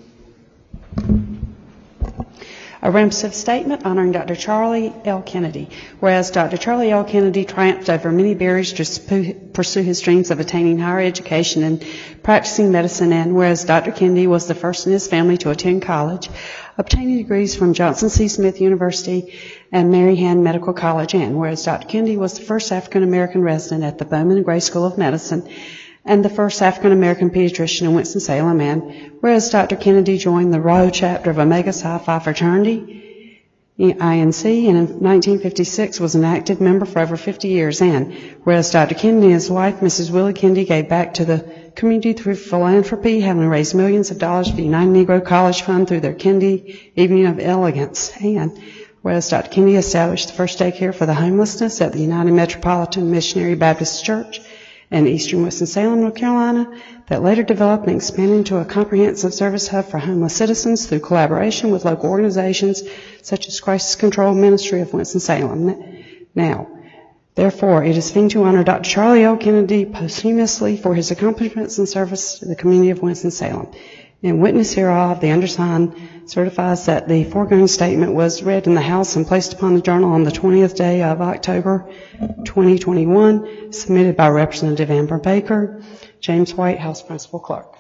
A representative statement honoring Doctor Charlie L. Kennedy. Whereas Doctor Charlie L. Kennedy triumphed over many barriers to pursue his dreams of attaining higher education and practicing medicine, and whereas Doctor Kennedy was the first in his family to attend college, obtaining degrees from Johnson C. Smith University and Maryland Medical College, and whereas Doctor Kennedy was the first African American resident at the Bowman and Gray School of Medicine and the first African-American pediatrician in Winston-Salem, and whereas Doctor Kennedy joined the Rho chapter of Omega Psi Phi fraternity, I N C, and in nineteen fifty-six was an active member for over fifty years, and whereas Doctor Kennedy and his wife, Missus Willie Kennedy, gave back to the community through philanthropy, having raised millions of dollars for the United Negro College Fund through their Kennedy Evening of Elegance, and whereas Doctor Kennedy established the first daycare for the homelessness at the United Metropolitan Missionary Baptist Church in eastern Winston-Salem, North Carolina, that later developed and expanded into a comprehensive service hub for homeless citizens through collaboration with local organizations such as Crisis Control Ministry of Winston-Salem. Now, therefore, it is fitting to honor Doctor Charlie L. Kennedy posthumously for his accomplishments and service to the community of Winston-Salem. In witness hereof, the undersigned certifies that the foregoing statement was read in the House and placed upon the Journal on the twentieth day of October, twenty twenty-one, submitted by Representative Amber Baker, James White, House Principal Clerk.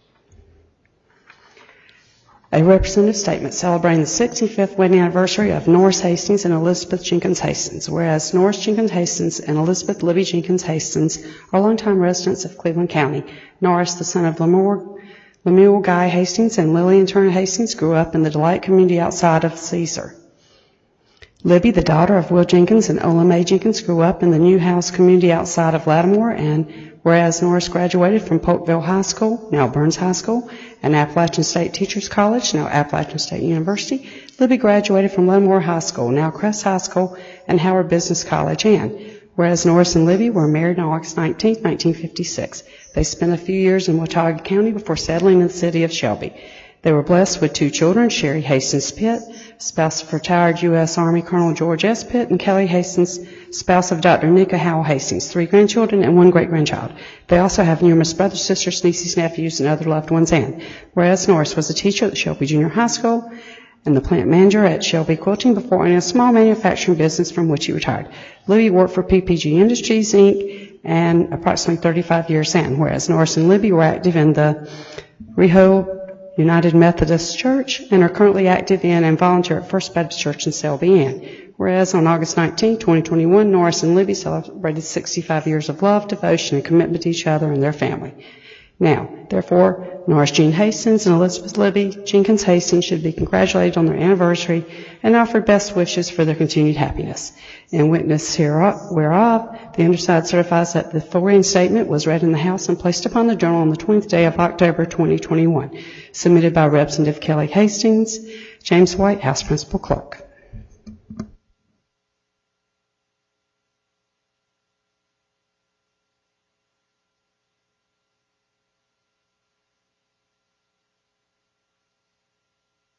A representative statement celebrating the sixty-fifth wedding anniversary of Norris Hastings and Elizabeth Jenkins Hastings. Whereas Norris Jenkins Hastings and Elizabeth Libby Jenkins Hastings are longtime residents of Cleveland County. Norris, the son of Lemuel Lemuel Guy Hastings and Lillian Turner Hastings, grew up in the Delight community outside of Caesar. Libby, the daughter of Will Jenkins and Ola Mae Jenkins, grew up in the New House community outside of Lattimore, and Whereas Norris graduated from Polkville High School, now Burns High School, and Appalachian State Teachers College, now Appalachian State University. Libby graduated from Leavenworth High School, now Crest High School, and Howard Business College. And whereas Norris and Libby were married on August nineteenth, nineteen fifty-six. They spent a few years in Watauga County before settling in the city of Shelby. They were blessed with two children, Sherry Hastings Pitt, spouse of retired U S Army Colonel George S. Pitt, and Kelly Hastings, spouse of Doctor Nika Howell Hastings, three grandchildren and one great-grandchild. They also have numerous brothers, sisters, nieces, nephews, and other loved ones. And whereas Norris was a teacher at Shelby Junior High School and the plant manager at Shelby Quilting before owning a small manufacturing business from which he retired. Libby worked for P P G Industries, Incorporated and approximately thirty-five years in, whereas Norris and Libby were active in the Rehoboth United Methodist Church and are currently active in and volunteer at First Baptist Church in Selby. And whereas on August nineteenth, twenty twenty-one, Norris and Libby celebrated sixty-five years of love, devotion, and commitment to each other and their family. Now, therefore, Norris Jean Hastings and Elizabeth Libby Jenkins Hastings should be congratulated on their anniversary and offered best wishes for their continued happiness. In witness hereof, whereof, the undersigned certifies that the foregoing statement was read in the House and placed upon the Journal on the twentieth day of October, twenty twenty-one. Submitted by Representative Kelly Hastings, James White, House Principal Clerk.